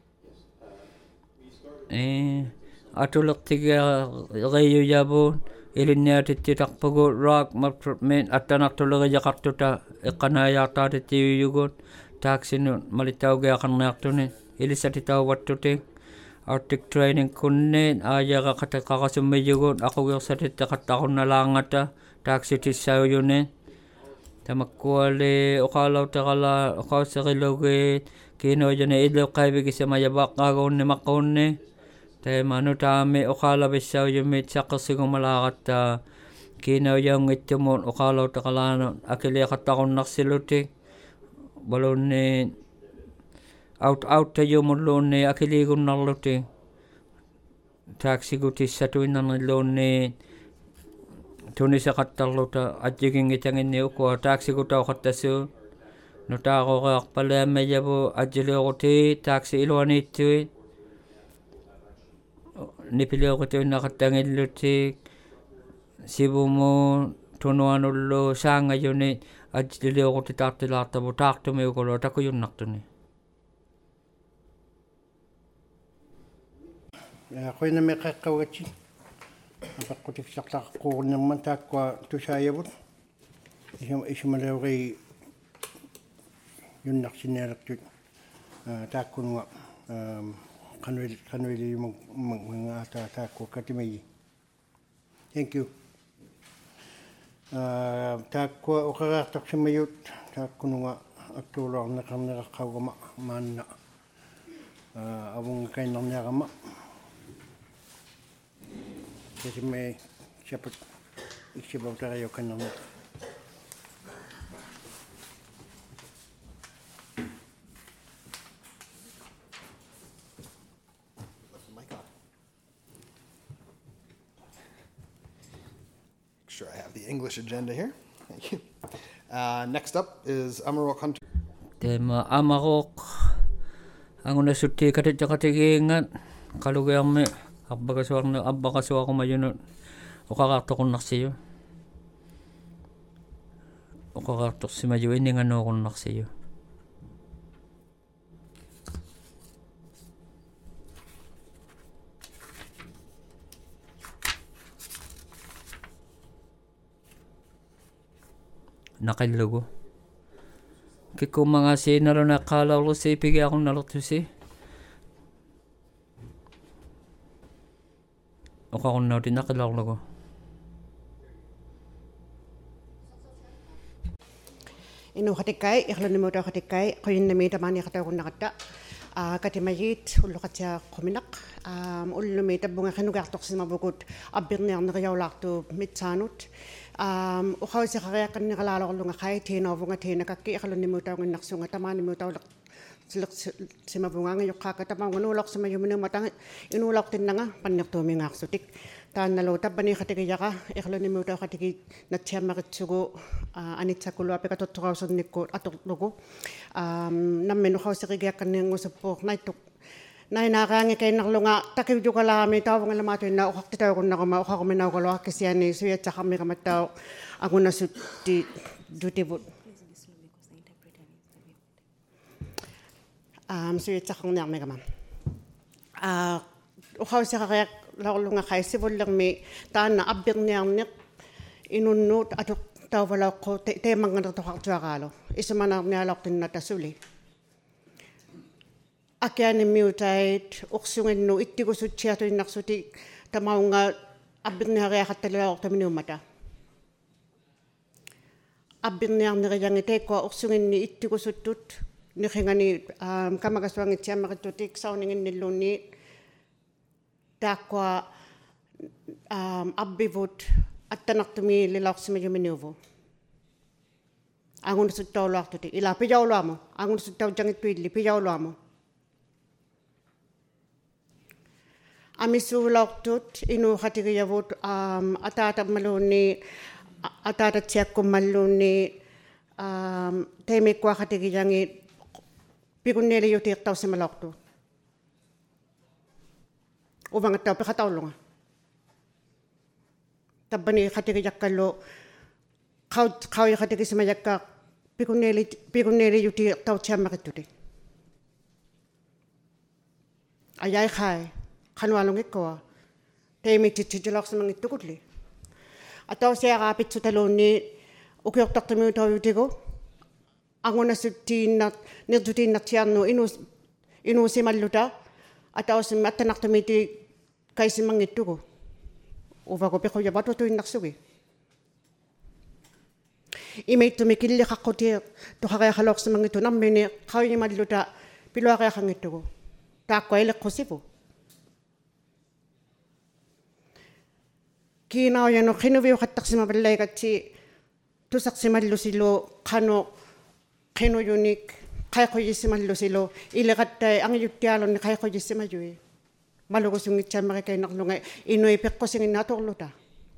atulertigia riujavuun Ilinniatittitarpugu rock men attanartulerijaqartuta eqqanaajaartaatittiyuyugut taaksinun malittaugiaqarniartuni ilisatitauvattutik Arctic training kunneet aajaqaqateqqaqasummiyugut aqugirsatitteqattaqunalaangata taaksitissaujuneet tamakkuali oqalautaqala oqauserilugit kiinoojane iluqqaivigisamajabaqqaaguunnimaqqunni taimanu oqalavissaujummit saqqersigumalaaqatta kiinoojangittumut oqalautaqalaanu akiliaqattaqunnersilutik balunni autajumulluunni akiliigunnarluti taaksigutisatuinnarnilluunni tuniseqattarluta atjigingitaginni ukua taaksiguttauqattassu nutaaqoqearpalaammajavu ajjiliuquti taaksi iluaniittuit nipiliuqituinnaqattangillutik sivumu tunuanullu saangajuni ajjiliuqutitaartilaartavu taartumiukulu takujunnartuni Qoina meqaqqaugati apaqqutiksaqqaqquurnerman taakkua tusaayavut isumaleugi yunnarsinealertut taakkunuga qanuiliumanga taakkua katimagi Thank you taakkua uqaraartarsimayut taakkunuga aktuuloarneqarneqaqqaugama maanna avunga kainnerniarama Kesime siapa siapa utara yo kan nama. Sure, I have the English agenda here. Thank you. Next up is Amarok Hunter. Tema Amarok anguna sutti katetjaqatigiingat qalugiarmi abbaqasuaqmayunut uqaqaartoqunnersiyu uqaqaartorsimaju inninganuuqunnersiyu naqillugu kikkumangasiinaluna qaalaullusi pigiaqunnalertusi oqaqunnaut naqilarlugu Inuqatikkai iqlunnimuutauqatikkai quyinnamiitamaaniqataugunnaqatta katimagit ulluqatiaqquminaq ullumiitabungaqinugaartorsimavukut appirniarneqiaulaartu mitsaanut uqausiqariaqqanniqalaaloqorlungaqai tiinorvunga tiinakakki iqlunnimuutauginnarsunga tamaanimuutauleq simavungaanga yuqqaaqqa tamaunganuuloqsimayuminuumata inuulortinnanga pannertuumingaarsutik taannalu tappaniiqatigiyaqa iqlunnimuutauqatigi natsiammaritsugu anitsakkulua pikatuttorausernikkuut atorlugu namminuqausiqigiaqqanniangusuppuuq naittuq nainaaqaangi kainnarlunga takiujukalaami taavungalamaatuinna uqartitaugunnaqama uqaruminauqaluaqqisiani suyatsaqarmiqamattau agunassutti dutivut suyatsaqarniarmiqama uqausiqariaq laorlunga qaissivullermi taanna appirniarneq inunnuut atuq tauvalaoqqu teemanganertoqartuaqaalu isumanarnialortinna tasuli akianimmiutait uqsunginnu ittigusutsiatuinnarsuti tamaunga appirniariaqattalilaortaminuummata appirniarneriyangi teekkua uqsunginni ittigusuttut niqingani kamakasuangitsiammarittutik sauninginnilluunni taakkua abbivut attanartumi lilaorsimayuminuuvu angunussuttauluartuti ila pijauluamu angunussuttaujangittuilli pijauluamu amisuulaortut inuuqatigiyavut ataatammaluunni ataatatsiakkummalluunni teimikkuaqatigiyangi pikunniiliutiiqtaussimalortu uvangattau piqataulunga tabbani qatigijakkallu qauiqatigismajakka pikunniiliutiiqtautsiammarittuti ayai khai qanualungikkua teimittitsilorsimangittukulli Atau siya kapit sa talon ni ukiok takto mo tayo tigo. Ang una sutin na nirdutin na siya no inusi maluta. Atau si matanak to miti kaisi mangit ko. Uva ko peko ya bato to inaksugi. Imay tumikili kako ti to kaya halok sa mangito namin kaya maluta pilo kaya kangito ko. Tako ay ko sipo. Kinaw yan no kinuwi katak si mabalay kasi tusak si malu silo kano kino unik kaya ko yisi malu silo ilakat tay ang yutyalon ni kaya ko yisi majuy malugo sungit siya makikay naklungay inoy pek ko singin natoklo ta.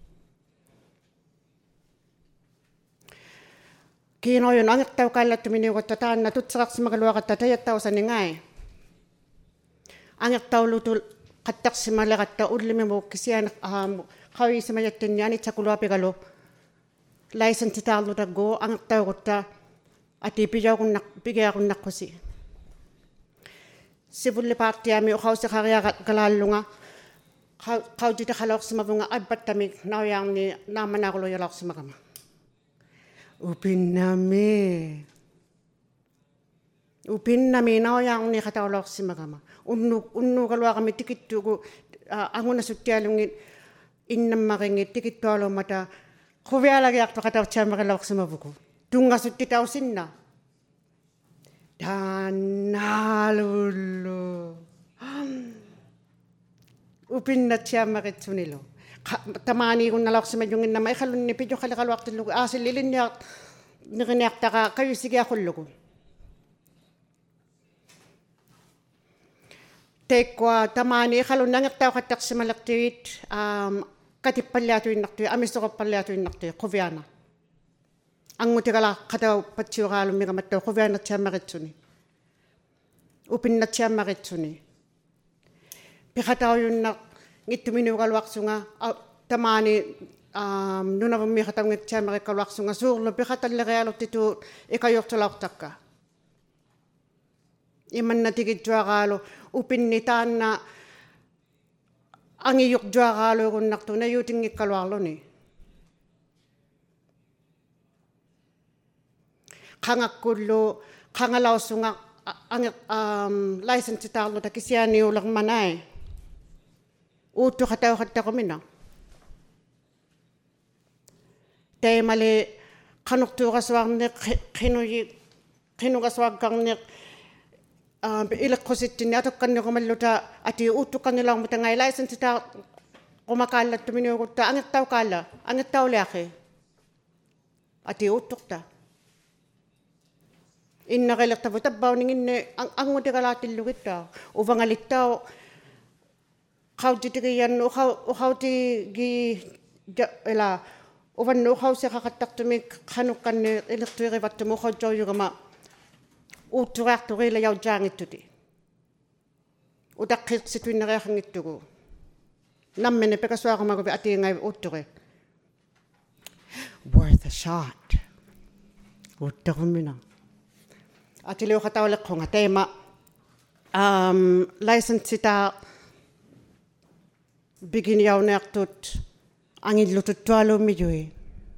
Kinaw yan ang taw kalat tuminiw ko tataan na tutsak si magaluwa ka tatayat taw sa ningay. Angak tahu lutul katak semala kata udleme mo kisian kawi semayat tenyani cakulu api kalau license kita lu tago angak tahu kota ati pijau aku nak kosi sebule parti ami kau sekarya kalalunga kau jita kalau semabunga abat kami nau yang ni nama nak lo yalak semagama upin nami nau yang ni kata olak semagama Unnu kalau kami tikit tu aku nasutyalungin innam maringit tikit tu alo mata kuviala lagi akto kata ucap makalawak sama buku tunga sutti tau sinna dan nalulu upin na siya makit sunilo tamani kung nalawak sama yung inna may kalun ni pidyo kalawak tilugo asililin niya nakiniyak taka kayo sige ako lugo Tekwa tamani kalau nangak tahu katak semalaktuit katip palyatuin naktuit amisto ko palyatuin naktuit koviana ang mutigala kataw patsiwalo mi kamato koviana siya makitsuni upin na siya makitsuni pikataw yun nak ngituminu kalwak sunga tamani nuna mi kataw ngit siya makikalwak sunga surlo pikatal legalo titu ikayok tulak takka iman na tigit juakalo upin nitan na ang iyok juakalo kung nakto na yuting ikalwalo ni kangakulo kangalaw sunga ang license talo ta kisya ni ulang manay uto kataw ko mina tay mali kanukto kaswag ni kinu kaswag kang ni ilak kositin ato kanyo kumaluta ati uto kanyo lang matangay license ta kumakalat tumino ko ta angit taw kala angit taw laki ati utok ta inna kailak ta tabaw ningin ang ngode kalatil luwit ta uvangalit taw kau titikiyan ukaw ti gi ela uvan ukaw sa kakatak tumik kanukan ni elektrik bat mo kaw jaw yung ma uturak to rela yaw jangit tuti udak situin na kang itugo nammene pekaswa ko magobi ati ngay uture worth a shot utakumina ati leo katawlek ko nga tema license sita bigin yaw nektut angin lutut tualo midyoy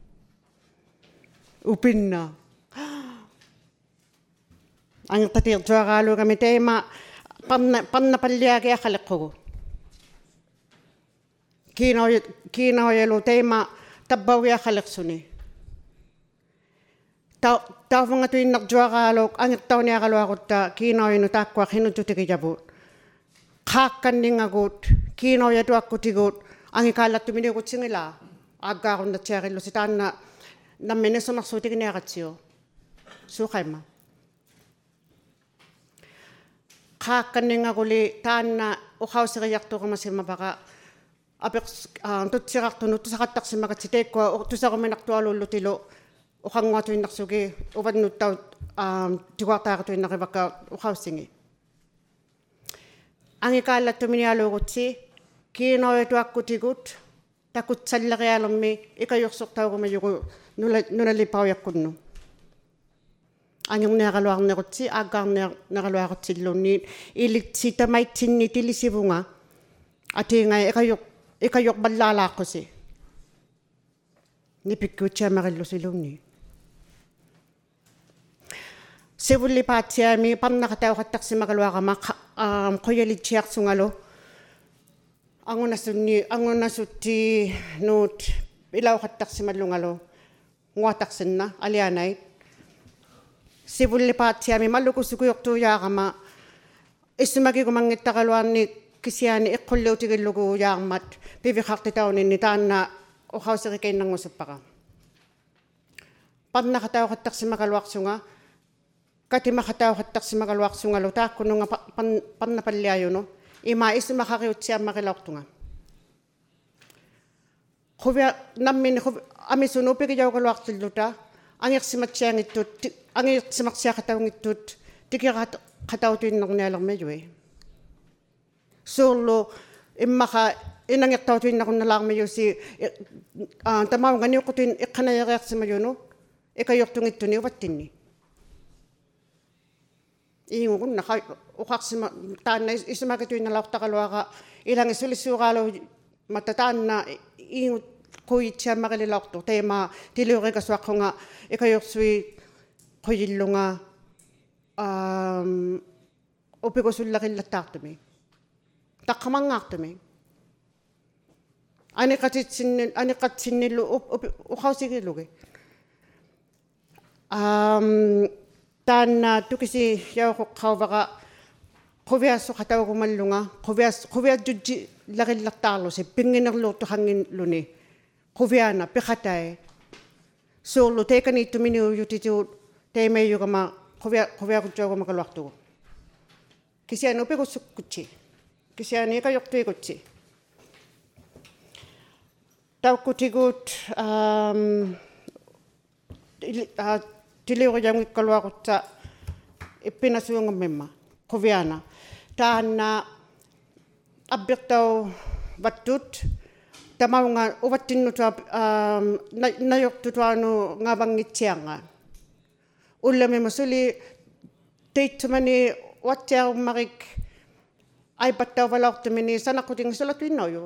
upin na ang tatir juakalo kami tema pannapalyagi akalek ko kinaw yelo tema tabawi akalek suni taw mga tuin nakjuakalo ang taw niya kalwa ko ta kinaw yelo takwa kinututi kijabu kakan ning agot kinaw yeto ako tigot ang ikalat tumini ko singila aga ko na tiyakilo sitan na namene sumaksuti kiniya katsiyo sukay ma kakan nga kuli tan na ukaw sa kayak to kamasi mabaka apek tut sirak to no to sakatak si makatsite ko to sa kumenak to alolo tilo ukang nga to naksugi uban no taw tiwata ka to nakibaka ukaw singi ang ikala to minialo kutsi kino ito ako tigut takut sallaki alam mi ikayok sok taw ko mayuko nunalipaw yakun no anyong nakaluang na kutsi agang nakaluang kutsi lunin ilit sita may tinitili si bunga ati nga ikayok balala ko si nipikkuutiamaqillusilunni sivullipaatiami parnaqatauqattaqsimaqaluaqama quyalitsiarsungalu angunasutti nuut ilauqattaqsimallungalu nguataqsinna alianait sivullipaatiami mallukusukuyortuuyaaqama issumagigumangittaqaluarni kisiani iqqulluutigillugu yaarmat piviqartitauninni taanna uqauserikiinnarngusuppaqa parnaqatauqattaqsimaqaluarsunga katimaqatauqattaqsimaqaluarsungalu taakkununga parnapalliayunu ima issumaqariutsiammaqilortunga quvia nammini amisunu pikijaugaluartilluta angirsimatsiaqataungittut tikiqatautuinnernialermayui suurlu immaqa inangirtautuinnarunnalaarmayusi tamaunganiuqutin iqqanajeriarsimayunu ikajortungittuni uvattinni iingukunna uqarsima taanna isumakituinnalaortaqaluaqa ilangissulissuuraalu matta taanna iingut kuitsiammaqililaortu teema tiliurikasuaqqunga ikajorsui quyillunga upikusullaqillattaartumi taqqamangaartumi aniqatsinnilu uqausigilugi taanna tukisi jauqoqqauvaqa quviassuqataugumallunga quviajujji laqillartaarlusi pinginerluurtuqanginluni quviana piqatai suurlu teekaniittuminiuyutitu teemayugama quviaqutjaugamaqaluartugu kisiani upikussukutsi kisiani ikajortuikutsi taukkutigut tiliuriangikkaluaqutta ippinasuungammimma quviana taanna abbiqtau vattut tamaunga uvattinnutua najortutuanu ngavangitsianga ullamimusuli teittumani wattiarummarik aipattauvalortumini sanaqutingisulatuinnoju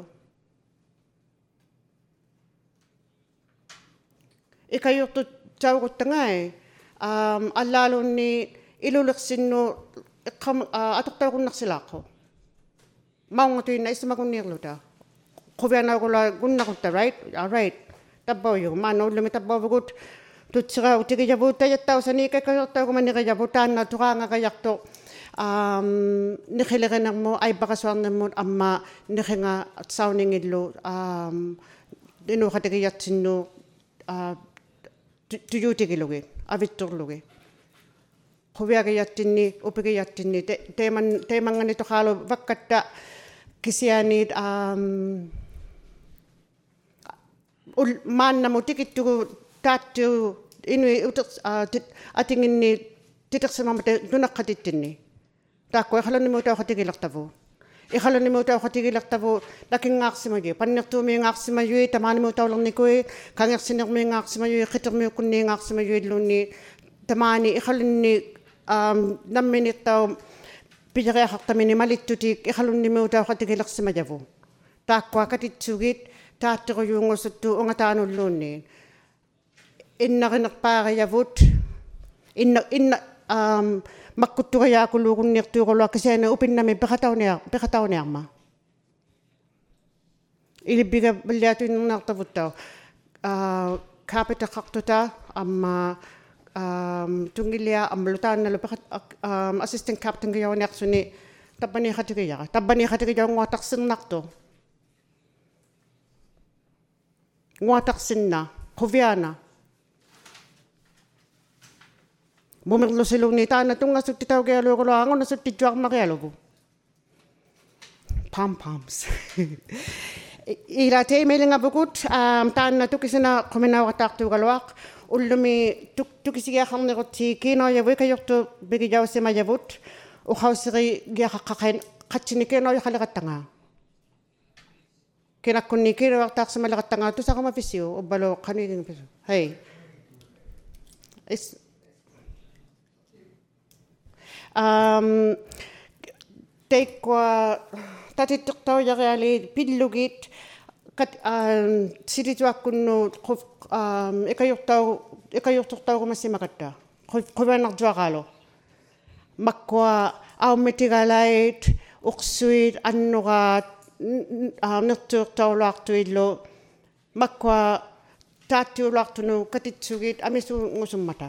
ikajortut tauquttangai allaalunni ilulersinnu atoqtauqunnarsilaaqu maungatuinna issumakunniirluta quvianaugula gunnaqutta right tabbauju maana ullumi tabbauvugut tutsirau tigijavuuttajattausani ikakajortaugumanniqijavut taanna tuqaangaqajartu niqilerinermu aipaqasuarnermut amma niqinga sauningillu inuqatigiyartinnu tuyutigilugi avitturlugi quviagiyartinni upigiyartinni teemangani toqaalu vakkatta kisianiit maannamu tikittugu taattu inui atinginni titersimamata tunaqqatittinni taakku iqalunnimuutauqatigilertavu lakingaarsimayu pannertuumiingaarsimayui tamaanimuutaulernikui kangersinermiingaarsimayui qitermiukkunniingaarsimayuilluunni tamaani iqalunni namminirtau pijariaqartamini malittutik iqalunnimuutauqatigilersimajavu taakkua katitsugit taattiquyuungusuttu ungataanulluunni innarinerpaariyavut inna makkuttuqajaakuluugunniirtuuqulua kisiani upinnami piqatauniarma ilibbiga balliatuinnernaartavuttau kaapiteqqartuta amma tungilia ammalutaannalu assistant captain gajawaniarsuni tabbaniqatigijaunguataqsinnartu nguataqsinna quviana mumirlusiluni taana tungassuttitaugialuuqulu angunassuttijuarmaqialugu pom-poms ila teemilingavukut taana tukisina quminauqataartuugaluaq ullumi tukisigiaqarnirutti kiinoyavu ikajortu bigijausimajavut uqausiri giaqaqqaqain qatsini kiinoyaqaliqattangaa kinakkunni kiinoyartaarsimaliqattangaa tusaqama fisiu ubbalu qaniigin fisu hey teikua tatitteqtaujariali pillugit силитуаккунну экаюртаугумассимакатта хувианнартуақаалу маккуа ауммитигалаит уқсуит аннураат нертуертаулаартуиллу маккуа тааттиулаартуну катитсугит амисуунгусуммата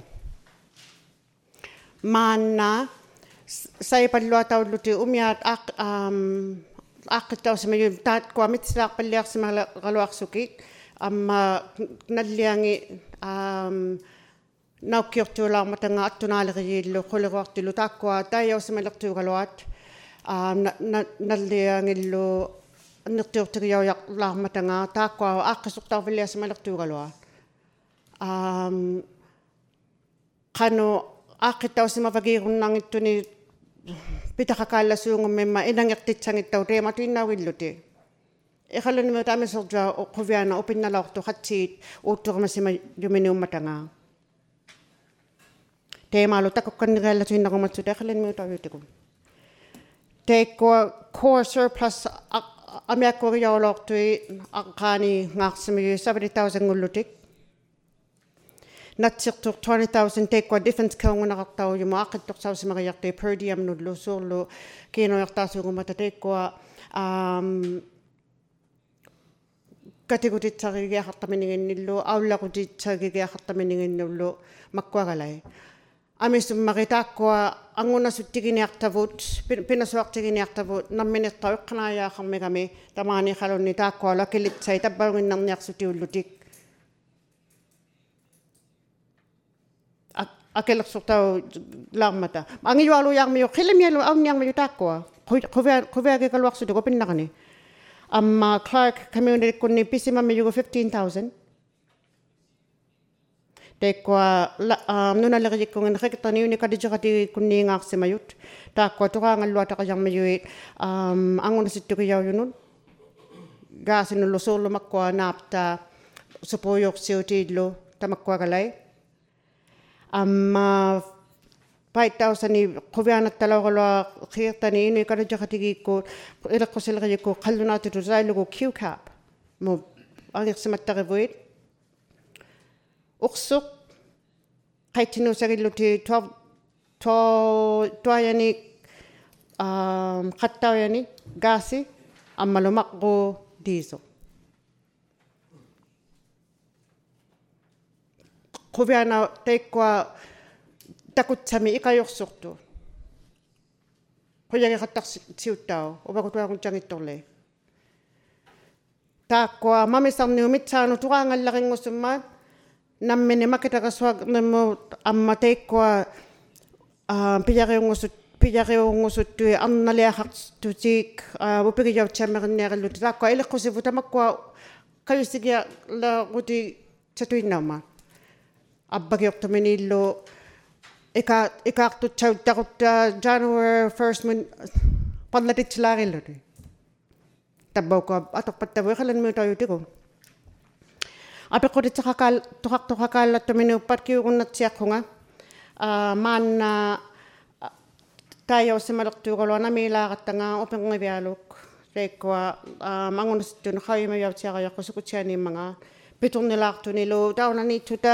маанна саипаллуатауллути умиаат ааққиттаусимаю тааткуа митсилаарпаллиарсимагалуарсукит амма наллианги науккиортуулаарматанга аттунаалерииллу қулеруартилу тааккуа тааяусималертуугалуат наллиангиллу нертиортигиауярлаарматанга тааккуа ааққисортарвиллиасималертуугалуа қану ааққиттаусимавагиируннарниттуни питақакаалласуунгуммимма инангертитсангиттау теематуиннаугиллути эхалуннима таамисоржуа оқувиана опинналаорту хатсиит ууттермасима юминиумматангаа теемалу такокканнириаллатуиннаруматсута эхалуннима таавиутику тееккуа core surplus амиаккуриаулоортуи аққаани ngаарсимиу 70,000 гуллутик натсиртур 20,000 тееккуа defense каунгунеқартау юма аққитторсаусимариартуи per diem нуллу суурлу кинояртаасуугумата тееккуа катигутитсаригиахартаминигинниллу ауллакутитсаригиахартаминигиннуллу маккуагалай амисуммари тааккуа ангунасуттигиниартавут пинасуартигиниартавут намминертау эққанааяахармигами тамаани халунни тааккуа лакилитсай таббаугиннарниарсутиуллутик акелерсортау лаармата ангиуалуяармиу қилимиалу аунниармиу тааккуа хувиагикалуарсутук опиннарани амма Clark community kunni pisimammiugu 15,000 teekkuа нуналериккунгин рекитарниуни кадижерати кунниингаарсимают тааккуа тураангаллуатақаярмиуи ангунаситтугиауюнут гаасинуллу суурлумаккуа наапта супуйорсиутииллу тамаккуагалай амма 5,000 quvianattaloorulua qiirtani inu ikalijaratigiikku ileqqusилерикку qallunaatitu saillugu QCAP mu angirsimattarivuit uqsuq qaittinuusagilluti tuayani qattauyani gaasi ammalumaqqu diesel quviana teikkua takutsami ikajorsortu quyagiqattarsiuttau upakutuaqutjangittorle taakkua mamisarniumitsaanu turaangallarinngusummaat nammini makitagassuaq nammu amma teikkua pijariungusuttui arnaliaqartutiik upigijautsiamerinniarilluti taakkua ileqqusivu tamakkua kayusigia la ruti tatuinnauma abbagiortuminillu ikaartutsauttaqutta January 1st mun pallatitsilaarilluti tabbauka atorpattavu iqalanmiutayutiku apiqutitsaqaqaallattumini uppat-kiugunnatsiaqquga maanna taajaussimalertuugalua namiilaaqattanga upingivialuk teekkua mangunasittun qavimayautiaqajaqqusukutianiimmaga piturnilaartunilu taunaniittuta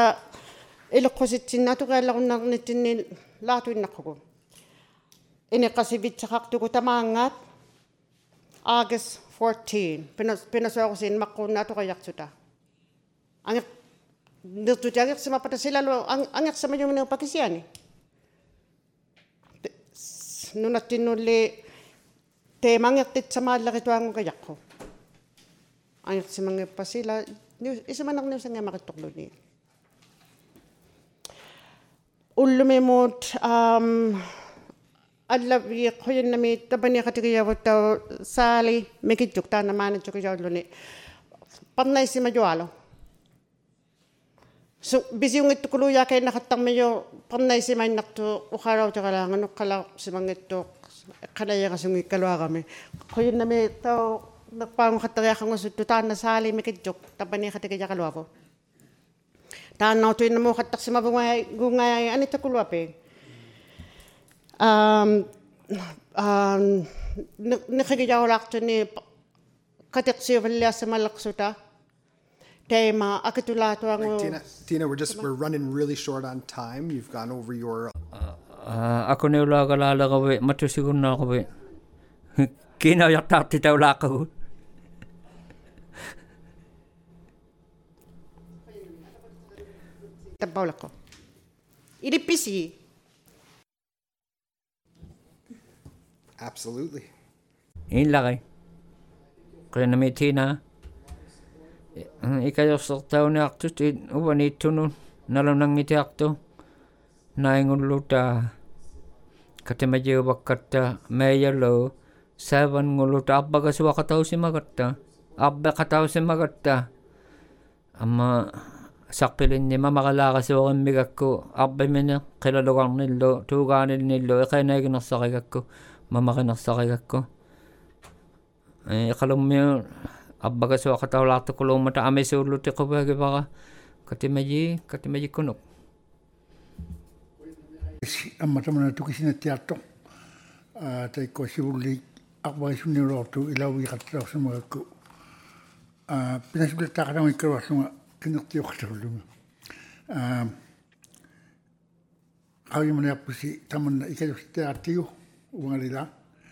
ileqqusitsinnaatuqiallarunnernitinni laatuinnaqqagu ineqqasivitsaqartuku tamaangaat August 14 pinasuarusin maqquunnaatuqajartuta ange nirtuti angersimapata silalu angersamayuminu pakisiani nunattinnulli teemangertitsamaallarituanguqajaqqu angersimangepasila isimanarniusangamaqittorluni ullumimut allavi qoyannami tabaniqatigiyavuttau saali mikitjuk taana maanitjukijauluni parnaisimajualo so bisiungittukuluya kainaqattarmiyu parnaisimainartu uqalautiqalaanga nuqqalaarsimangittu qalayiqasungikkaluarami qoyannami tau nerpaanguqattariaqangusuttu taana saali mikitjuk tabaniqatigijaqaluavu taannautuinnamu qattarsimavungai anitakuluapi niqigijaulaartuni kateksiuvalliassa malaksuta. Teema akatulatuangu. Tina, we're running really short on time. You've gone over your. Ako na ulagalala kawe, matusigun na kawe. Kinayaktak titaw lakaw. Tabaulako. Idipisi. Absolutely. Ilakay. Kaya na may Tina. Ikayo sa tao ni akto, uwan ito nun, nalang nang iti akto, naingun luta, katimadyo bakata, mayalo, saban nguluta, abba kaswa katao si magata, ama sakpilin ni mamakalakas o kamigak ko, abba mina, kilalugang nilo, tuganin nilo, ikay na ikinasakay ko, mamakinasakay ko. Ikalam mo abba kaswa katao lato ko lumata ame sa ulo ti ko bagi baka katimaji kunok. Amma tamana tukisina teatro. Tai ko sibuli akba sunni rotu ilawi katro sama ko. Pinasibul takara ngi kerwa sama kinakti okatulunga. Kawi mana pusi taman ikayo teatio uangalila.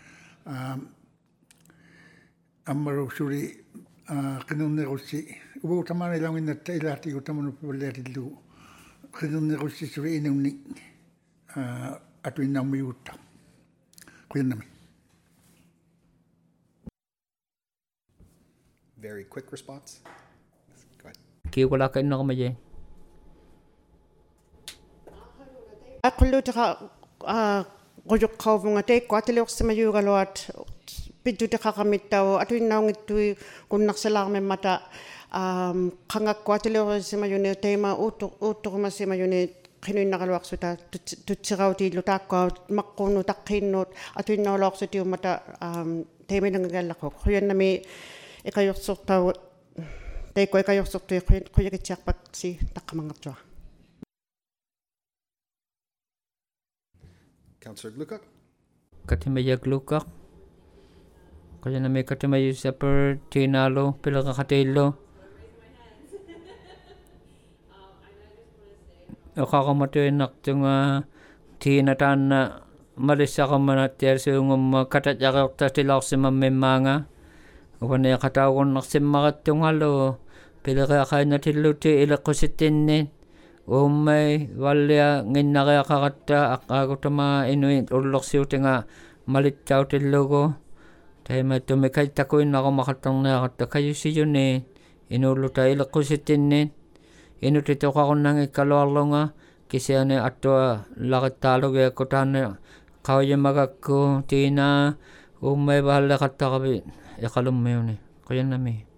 Amaro suri kinun negosi ubo tamana ilangin na tailati ko tamano pabalik lu kinun negosi suri inuni atu inamuyuta kuyanami. Very quick response. Go ahead. Kaya wala kayo na kamaji. Ako luta kuyuk kaubunga te ko atiliok sa mayugaluat pitu te kakamitaw atu inaungitui kunnaksalame mata kangak ko atiliok sa mayune tema utuk masi mayune kinu nakaluak suta tutsiraw ti lutakko makkuno takkinot atu inaulok sa tiyo mata tema nangagalako kuyan nami ikayok suktaw te ko ikayok suktaw kuya kitsak paksi takamangatwa. Councillor Glukak. Katimayag lukak. Kaya na may katimayag sa per tinalo, pila kakatilo. Akakamatoy nakto nga tinatan na malisa ka manatir sa yung katatyak tatilak si mamimanga. Uwan na katawon naksimmakat yung halo. Pila kaya natiluti ilak ko si tinin. Umay walya ngin na kaya kakata ako tama inuit ulok siyo tinga malitaw tilogo tayo may tumikay takoy na ako makatang na kata kayo siyo ni inulo tayo ilak ko si tinin inutito ka ko nang ikalwalo nga kasi ano ato lakit talog ya ko tana kaya magako tina umay bahala kata kabi ikalum mo yun kaya nami.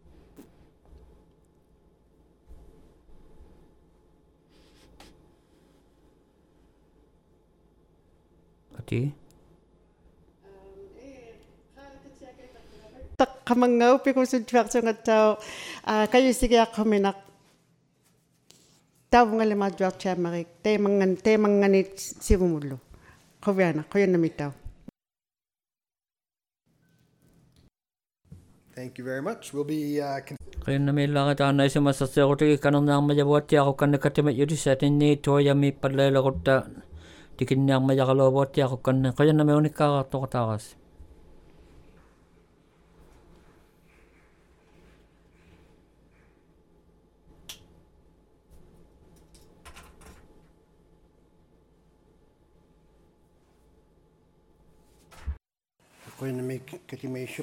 Tak kamangau pi ko sudwak so ngataw kayo sige ako minak taw nga lima dwak cha marik temangan ni sibumulo koviana koyo namitaw. Thank you very much. We'll be kaya na may lakit anay sa masasya ko tigi kanong nang majabot ya ako kan nakatimat yun sa atin ni Toya mi padala ko ta tikin niyang mayakalobot ya ako kan kaya na may unik kakatakas. Ako na may katimayship.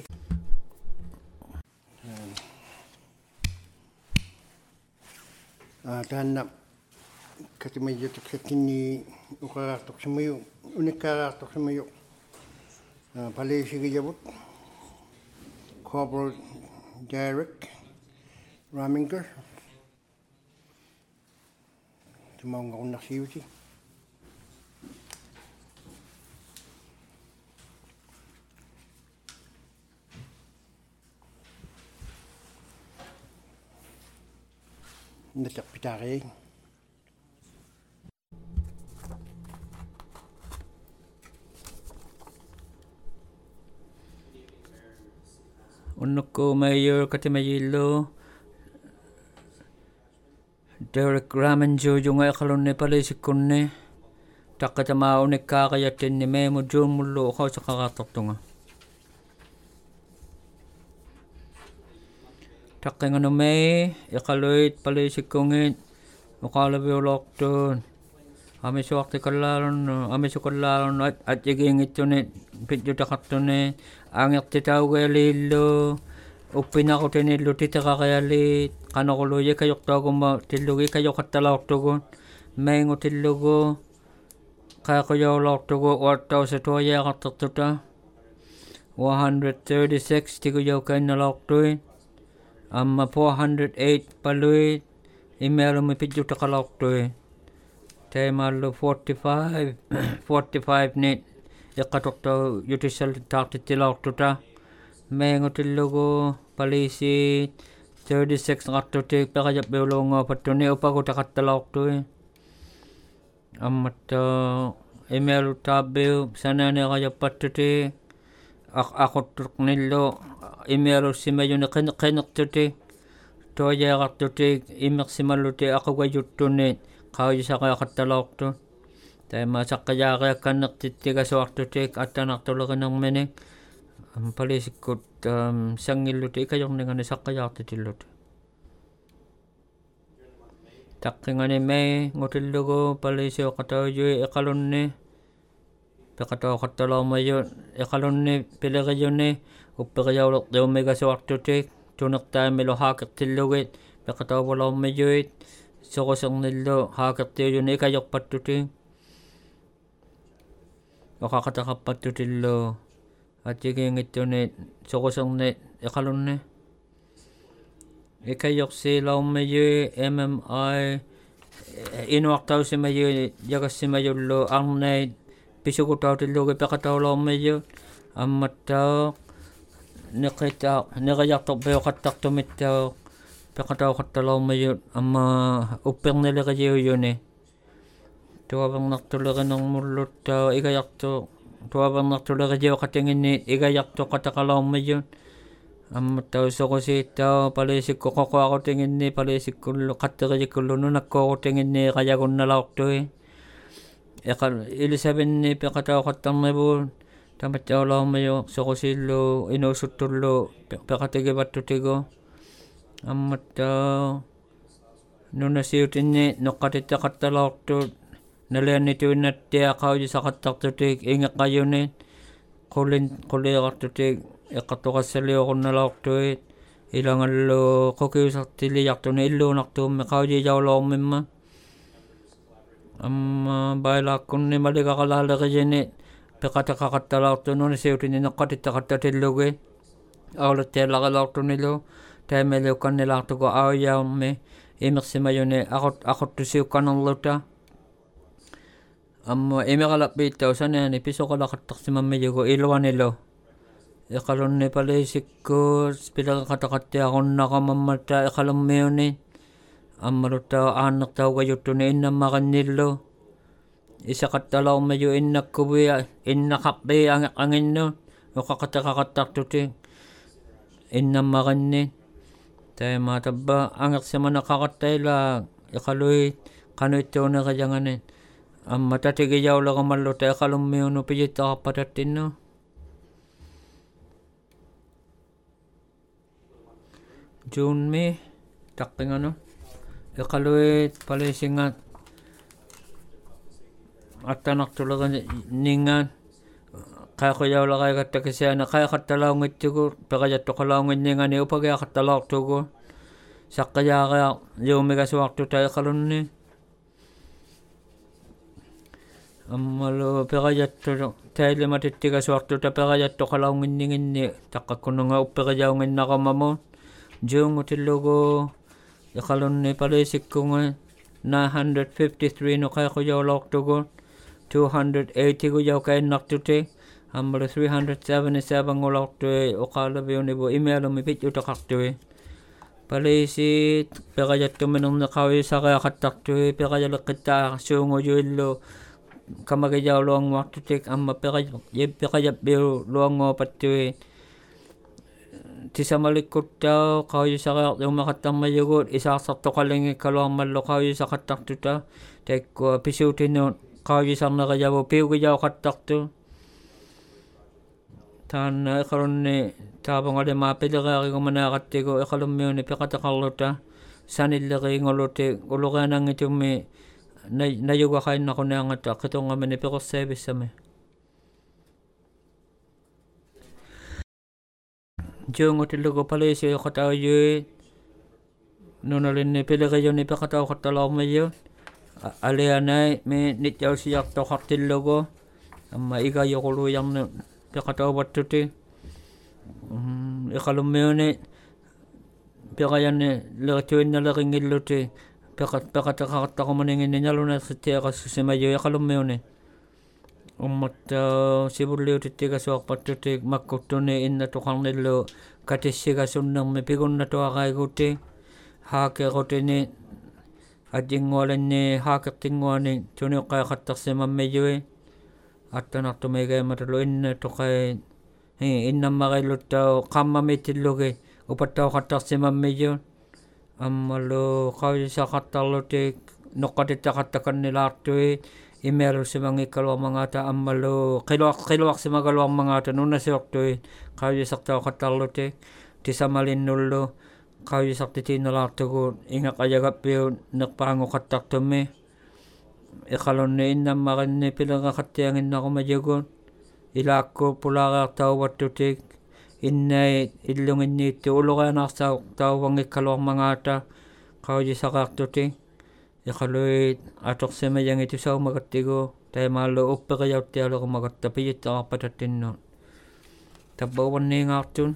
Tahan na katimayship kakini ukaratok sa mayo. Unik karatok sa mayo. Palay sige jabot. Corporal Derek Raminger. Tumawang akong naksiyuti. Natak pitake. Unnukku mayor katimayilo. Derek Ramanjo junga ikalunne palisikunne. Takkatama unikkaakayatinni meemu juumullu uqausaqaqartortunga. Takkinganu mei iqaluit palisikungit uqaalaviulortuun. Amisuqallalun atjigingittunit pitjutaqartuni aangertitaugealiillu uppinaqutinnillu titeqaqialit qanorlu yikajortuagumma tillugi kajoqattalaortugun meingutillugu qaaqujauloortugu uattausutuajeaqartertuta 136 tigujaukainnalaortuit amma 408 paluit imealumi pitjutaqalaortuit taimallu 45 nit iqqatortau yutissaltaartittilaortuta meingutillugu palisit 36 qartutik peqajappiuluunguapattuni upagutaqattalaortuit ammatta email taabbiu sanaaniqajapattuti aquttuqnillu email-ussimayuni qineqtuti tuajeaqartutik immersimalluti aqugajuttunni qaujisaqaqattalaortu taima saqqajaaqiakkanneqtittigasuartutik attanartuleqinermini palisikkut sangilluti ikajorningani saqqajaartitillut taqqingani mei ngutillugu palisiuqataujui iqalunni peqatauqattalaormayu iqalunni pileqijuni uppeqijaulortiummigasuartutik tunertaamilu haaqertillugit peqatauvalaormayuit soqusernillu haaqertiujuni ikajorpattuti oqaqataqarpattutillu atjigiingittuni soqusernit iqalunni ikajorsiilaormayui MMI inuartausimayui jagassimayullu arnait pisukutautillugi peqataulaormayu ammattao neqijartorpiuqattartumittao peqatauqattalaormayut amma upperniliqijiujuni tuavernartuleqinermulluttao igajartu tuavernartuleqijiuqatinginni igajartoqataqalaormayut ammattau soqusiittao palisikku qoquarutinginni palisikkullu qatteqijikkullu nunakkuurutinginni qajagunnalaortui ilisabinni peqatauqattarnivuun tamattaulaormayu soqusiillu inuusuttullu peqatigivattutigu ammattao nunasiutinni noqqatittaqattalaortut naliannituinnattia qaujisaqattartutik ingeqqajunit quliiqartutik eqqartuqassaliuqunnalaortuit ilangallu qukiusartiliartuni illuunartuummi qaujijauloormimma amma bailaakkunni maligaqalaaleqijini peqataqaqattalaortu nunasiutinni noqqatittaqattatillugi aulattiallaqalaortunilu taimeliukkannilaartuku aujaummi imersimayuni aquttusiukkanerluta amma imiqalappiittau sanaani pisoqalaqattarsimammijugu iluanilu iqalunni palisikkuut pileqaqataqattiaqunnaqamammata iqalummiuni ammaluttau aannertaugajuttuni innammaqannillu isaqattalaormaju innakkuvia innaqarpii anginnu uqaqataqaqattartuti innammaqanni taima tabba angersimanaqaqattaila iqaluit qanuittuuneqijangani amma tatigijauleqamalluta iqalummiunu pijittaqarpatattinnu Junmi taqqinganu iqaluit palisingat attanartuleqiningaan qaiqujaulaqaigattakisiana qaiqattalaungittugu peqajattoqalaunginningani upagiaqattalaortugu saqqajaaqia yuumigasuartuta iqalunni ammalu peqajattu tailimatittigasuartuta peqajattoqalaunginninginni taqqakkununga uppeqijaunginnaqamamuun juungutillugu iqalunni palisikkunga 953 no qaiqujaulortugu 280 gujaukainnartuti ammalu 377 ngulortui uqaalaviunivu imealumi pitjutaqartui palisit peqajattuminerneqaujisariaqattartui peqajaleqqittaa-suungujuillu kamagijauluanguartutik amma peqajappiu luanguapattui tisamalikutta qauyusaqaaq umakattarmayugut isaarsortoqalingi kaluarmallo qauyusaqattartuta taikku pisuutinu qauyusarneriyavu piugijauqattartu taanna iqarunni taavangalimaa pilirearigumaneaqattigu iqalummiuni piqataqarluta sanilleriinguluti uluqianangitummi nayugaqainnaquniangata qitungamini piqorsaavissami juungutillugu paliisiuqatauyui nunalinni piliriyuni piqatauqattalaormayu alianai mi nitjausiartoqartillugu amma igayuquluiarnu piqatauvattuti iqalummiuni piqayanni lerituinnaleringilluti piqataqartaqumaninginni nalunasittiaqassusimayu iqalummiuni ummatta sivulliutittigasuarpattuti makkuttuni innatuqarnillu katissigasunnermi pigunnatuaqaiguti haakerutini ajingualanni haakertinguani tuniuqqaiqattarsimammiyui attanartumiigaimatulu innatuqai innammarilluttau qammamitillugi upattauqattarsimammiyu ammalu qauyisaqattarlutik noqqatittaqattakannilaartui imealusimangikkaluarmangaata ammalu qiluaqsimagaluarmangaata nunasiortui qauyisaqtauqattarlutik tisamalinullu qauyisaqtitiinalaartugu ingaqajagappiu neqpaanguqattartummi iqalunni innammarinni pileqaqattianginnaqumajugut ilaakku pulaaqeartauvattutik innai illunginniittu uluqianaarsaaqtauvangikkaluarmangaata qauyisaqaartutik iqaluit atoqsimayangitusaumagатtigu taimaallu uppeqiyauttialuqumagatta piyittaqarpatattinnu tabbauvanniingaartun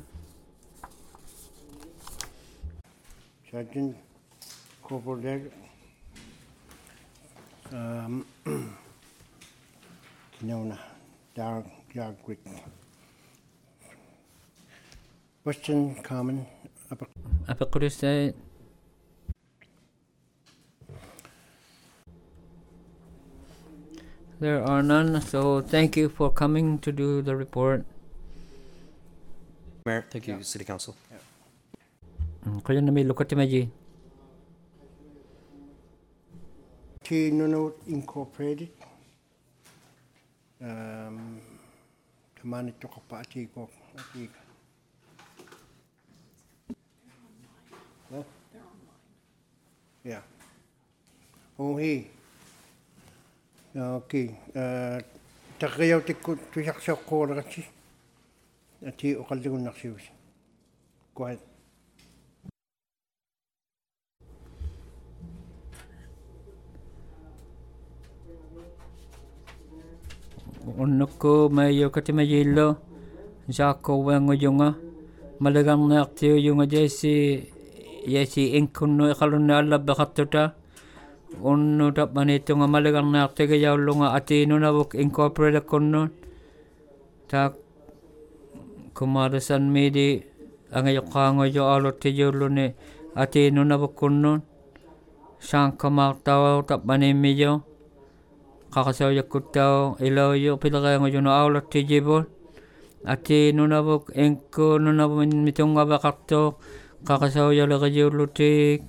Sergeant Corporal Kinona Dargwick. Question, comment? Apequrissai there are none, so thank you for coming to do the report. Mayor, thank you, City Council. Kaya na may lukatimaji. Nuno Incorporated. Kamani toqapaati ko atika. Huh? They're online. Yeah. Oh he. Okay. Taqiyautikku tuiaqsoqqoolerachi. Ati uqallugunnarsius. Go ahead. Unnukku mayo katimajillo Jaakko wangujunga malagarneartiu yunga yesi inkunnu iqalunna allabbeqartuta unnu tapmanittunga malagarneartiga yaullunga atiinunavuk incorporate kunnu tak kumarasan midi angayoqqaangojo aluttijuluni atiinunavuk kunnu saankamartau tapmanimmijo qaqasaujakkuttau ilauju pileqaangojuno auluttijibut ati nunavuk engko nunavun mitungabaqartu qaqasaujalerijiullutik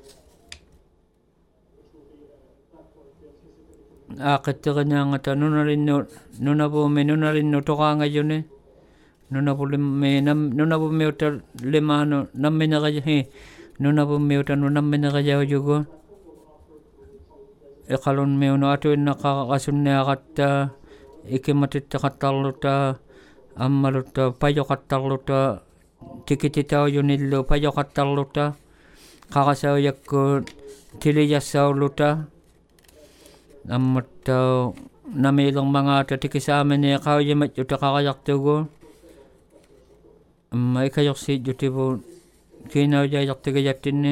aqitteriñaangata nunalinnu toqaangajuni nunavummiuta limaanu nammineqaji nunavummiuta nammineqajaujugu iqalun miunu atuinnaqaqasunniaqatta ikimatittaqattarluta ammalutta pajoqattarluta tikititaujunillu pajoqattarluta qaqasaujakku tilijassauluta ammattau namiilermangaata tikisaamini qaujimatjuta qaqajartugu amma ikajorsiijjutivu kiinaujajartigajattinni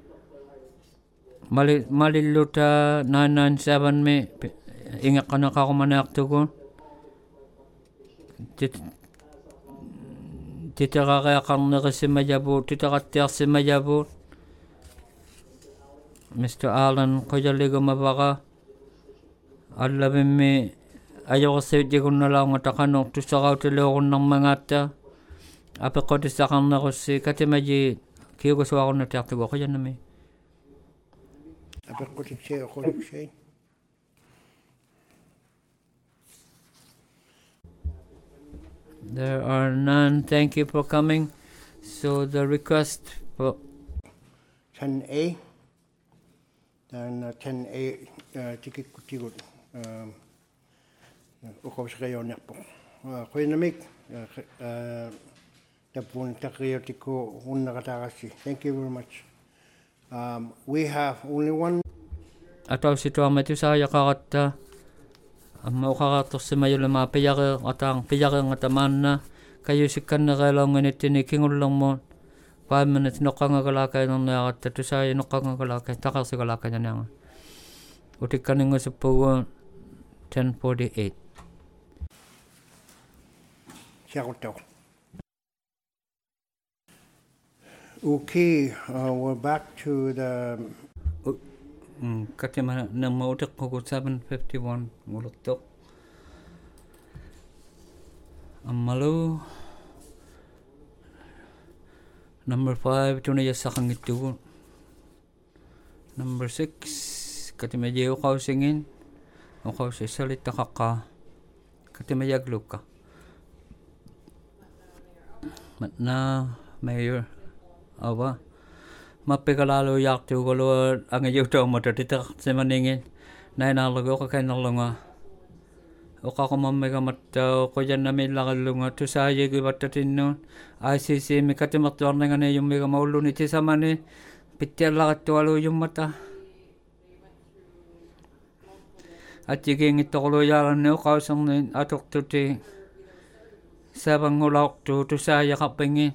malilluta 997 me ingeqqanaqarumaneartugu titaqaqiaqarneqisimajabu titaqattiarsimajabu Mr. Allen qojaligumavaqa allabimmi ajorsiitjigunnalaunga taqanuq tussaqautiluurunnarmangaatta Apa kodisaqarnerussi katimaji kiugusuaqunutiartugu qoyanami. Apekutiksei oquluksei. There are none. Thank you for coming. So the request for 10A. Dan 10A tikikutigut. Uqavsqayunerpoq. Qoyanamik tapun taqriotiko unnaqataarassi. Thank you very much. We have only one. atau situamatu saayaqaratta amma uqaqartorsimayulama piyaqe atang piyaqe ngatamanna kayusikkannereelornganittini kingullermu 5 minutes noqqangagalaakainerniaqatta tusaayi noqqangagalaaka taqarsigalaakajanianga utikkaninngusuppugu 10:48 Siaquttoq. Okay, we're back to the katima namma utiqqugu 7:51 nguluttoq ammalu number 5 tunajassaqangittugu number 6 katima jeuqausingin uqausissalittaqaqqa katima jaglukka matna mayor awa mappikalaalu yaartuugulu angayuutuumata titaqarsimaningin nainaallugu uqakainerlunga uqaqumammigamattaa qujannamillaqallunga tusaayigivattatinnuun ICC mikatimertuarningani yummigama ulluni tisamani pittiallaqattualuujummata atjigiingittoquluyaalanni uqauserni atuqtuti savangulaortu tusaayaqarpingi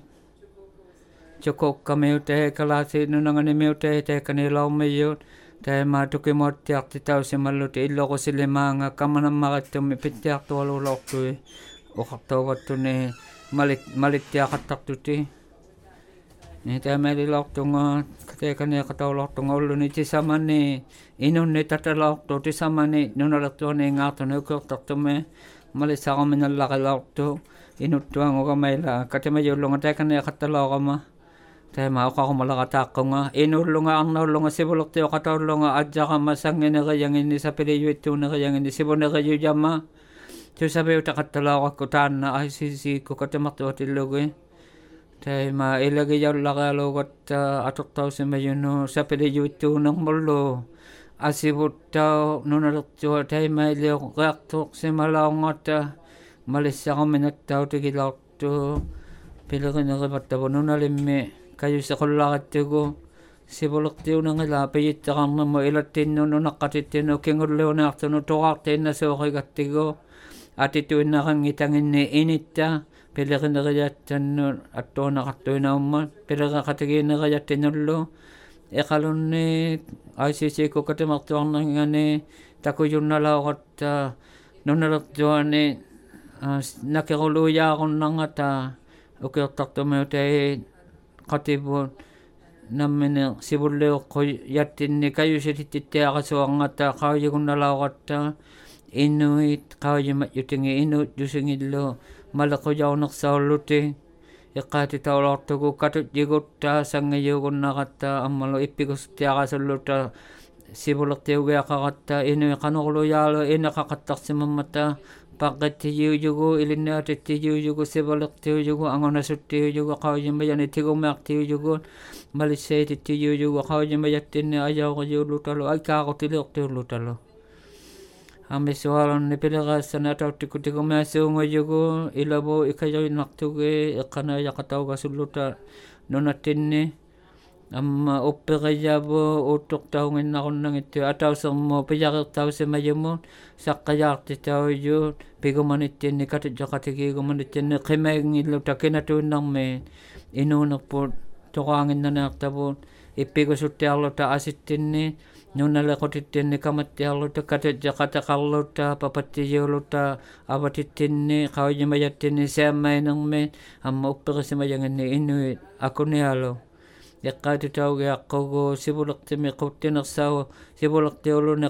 Cukokkammiute kalasi nunanganimiute teekanilaummiut teema tukimottiartitausimalluti illoqusilimaanga kamanammarattummi pittiartualulortui uqartuugattuni malittiaqattartuti ni teemelilortunga teekaniaqataulortunga ulluni tisamani inunni tatalortu tisamani nunalertuani ingaartuni ukiortartumme malisaqaminallaqilortu inuttuanguqamaila katimayullunga teekaniaqattalorama Tema uqaqumallaqataaqqunnga inullunga arnaulunga sivulurtiuqataullunga ajjaqama sangineqiyangini sapiliyuittuuneqiyangini sivuneqiyujama tusaviutaqattalauqakku taanna ICC kukatimartuatillugi tema ilagiyallaqialuugatta atortausimayunu sapiliyuittuunermullu asivuttau nunalertua tema iliuqiartuuqsimalaungatta malissaqaminattautigilaortu pilerineqivattavu nunalimmi kayusequllaqattugu sivulurtiunengila piyittaqarnermu ilattinnunu naqqatittinu kingulliuneartunu tuqaartiinnasuuqigattigu atituinnaqangitanginni initta pilerineqiyattannu attuunaqartuinaumma pilereqatigiineqiyattinullu iqalunni ICC kukatimartuarningani takujunnalauqatta nunalertuani nakiquluujaaqunnerngata ukiortartumiutai qatibun nammine sivulliuqqu yattinni kayusitittiaqasuarngata qaujigunnalauqatta inuit qaujimat yutingi inuit jusingillu malequjaunersaulluti iqqaatitaulortugu katutjiguttaa sangiyuugunnaqatta ammalu ippigusuttiaqasulluta sivulertiugiaqaqatta inui qanorluyaalu ineqaqattarsimammata paqqattijuujugu ilinnaatittijuujugu sivalertiujugu angonasuttiujugu qaujimajani tigumeartiujugu malisseitittijuujugu qaujimayattinni ajauqajuullutalu aikaaqutilortiullutalu amisualonni pileqaassana atauttikutigumeasuungujugu ilavu ikajuinartugi iqqanaajaqataugasulluta nunattinni amma uppeqiyavu uuttortaunginnaqunnagitti atausermu pijaqertausimajumun saqqajaartitaujuut pigumanittinni katutjaqatigiigumanittinni qimaingilluta kinatuinnarmi inuunerput toqaanginnaneartavuut ippigusuttiarluta asittinni nunalequtittinni kamattiarluta katutjaqataqarluta papattijuuluta avatittinni qaujimayattinni siammainermi amma uppeqisimajanginni inuit akunialu iqqaatitaugiaqqugu sivulertimi quttinersau sivulertiuluni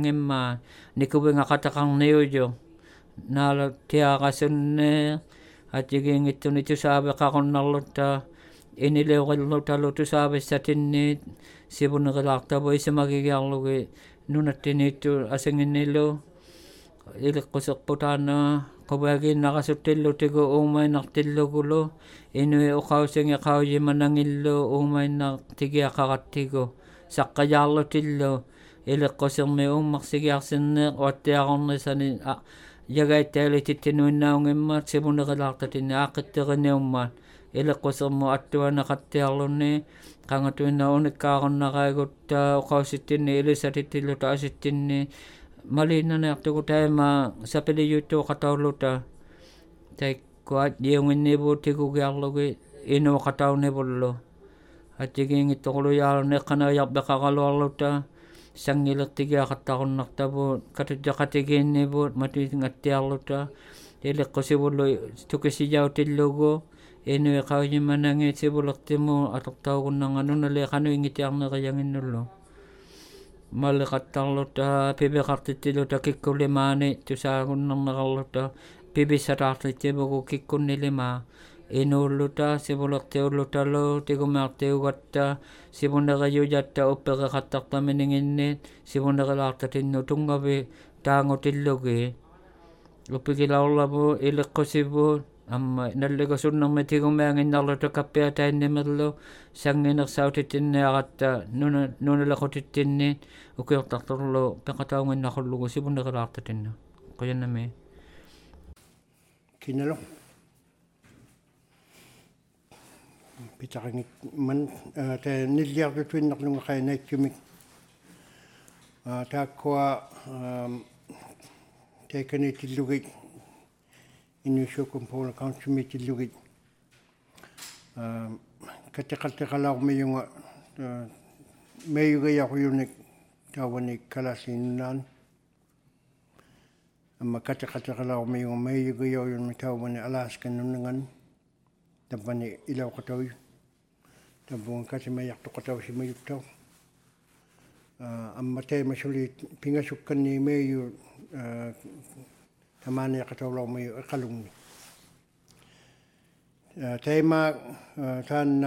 quttinersaunangimmaa nikuvingaqataqarniuju naala tiaqasunne Atjigingituni tusaabe qaqonnarlutta inileuqillutallu tusaabissatinnit sibuneqilaartavu isamagigiarlugi nunattiniittu asanginnilu iliqquserputaana qubagiinnaqasuttillutigu uumainartillugulu inui uqausingi qaujimanangillu uumainartigiaqarattigu saqqajaarlutillu iliqqusirmi uummarsigiarsinneeq uattiaqornisani jagaittealitittinuinnaungimmaat sibuneqilaartatinni aaqitterineummaat iliqqusirmu attuaneqattiarlunni qangatuinna unikkaaqornaqaigutta uqausittinni ilisatittilluta asittinni maliinnaneartugu taima sapiliyuttuuqataulluta taikkuat jiunginnivuutigugiarlugi inuuqataunivullu attigiingittoquluyaalu eqqanajarpeqaqaluarluta sangilertigiaqattaqornartavuut katutjaqatigiinnivuut matuingattiarluta iliqqusivullu tukisijautillugu inui qaujimanangi sivulertimu atortaugunnanganunali qanuingitiarneqiyanginnullu malliqattarluta pipiqartittiluta kikkulimaani tusaagunnarneqarluta pipissataartittivugu kikkunnilimaa inuulluta sivulertiullutalu tigumeartiugatta sivuneqijujatta uppeqeqattartamininginniit sivuneqilaartatinnu tungavi taangutillugi uppikilaurlavu iliqqusivvuut amma nalligosunnermi tigumeanginnarluta kappiatainnimerlu sanginersautittinniaqatta nunalaqutittinniit ukiortartorlu peqataunginnaqullugu sivuneqilaartatinnu qoyannami Kinalo. Pitaqangit man ta nilliartuinnerlunga qainaittumik taakkua taikaniitillugit inussuukumpuuna councilmitillugit katteqalteqalaarmiyunga meeyugayarujunik taavanik kalaalliinnaan amma katteqalteqalaarmiyunga meeyugayarujunik taavani alaaskannunngan tabbani ilauqatawi tabbuun katimayartoqatausimayuttau amma taimasuli pingasukkanni meeyu tamaaniaqataularmayu eqalungni taima taanna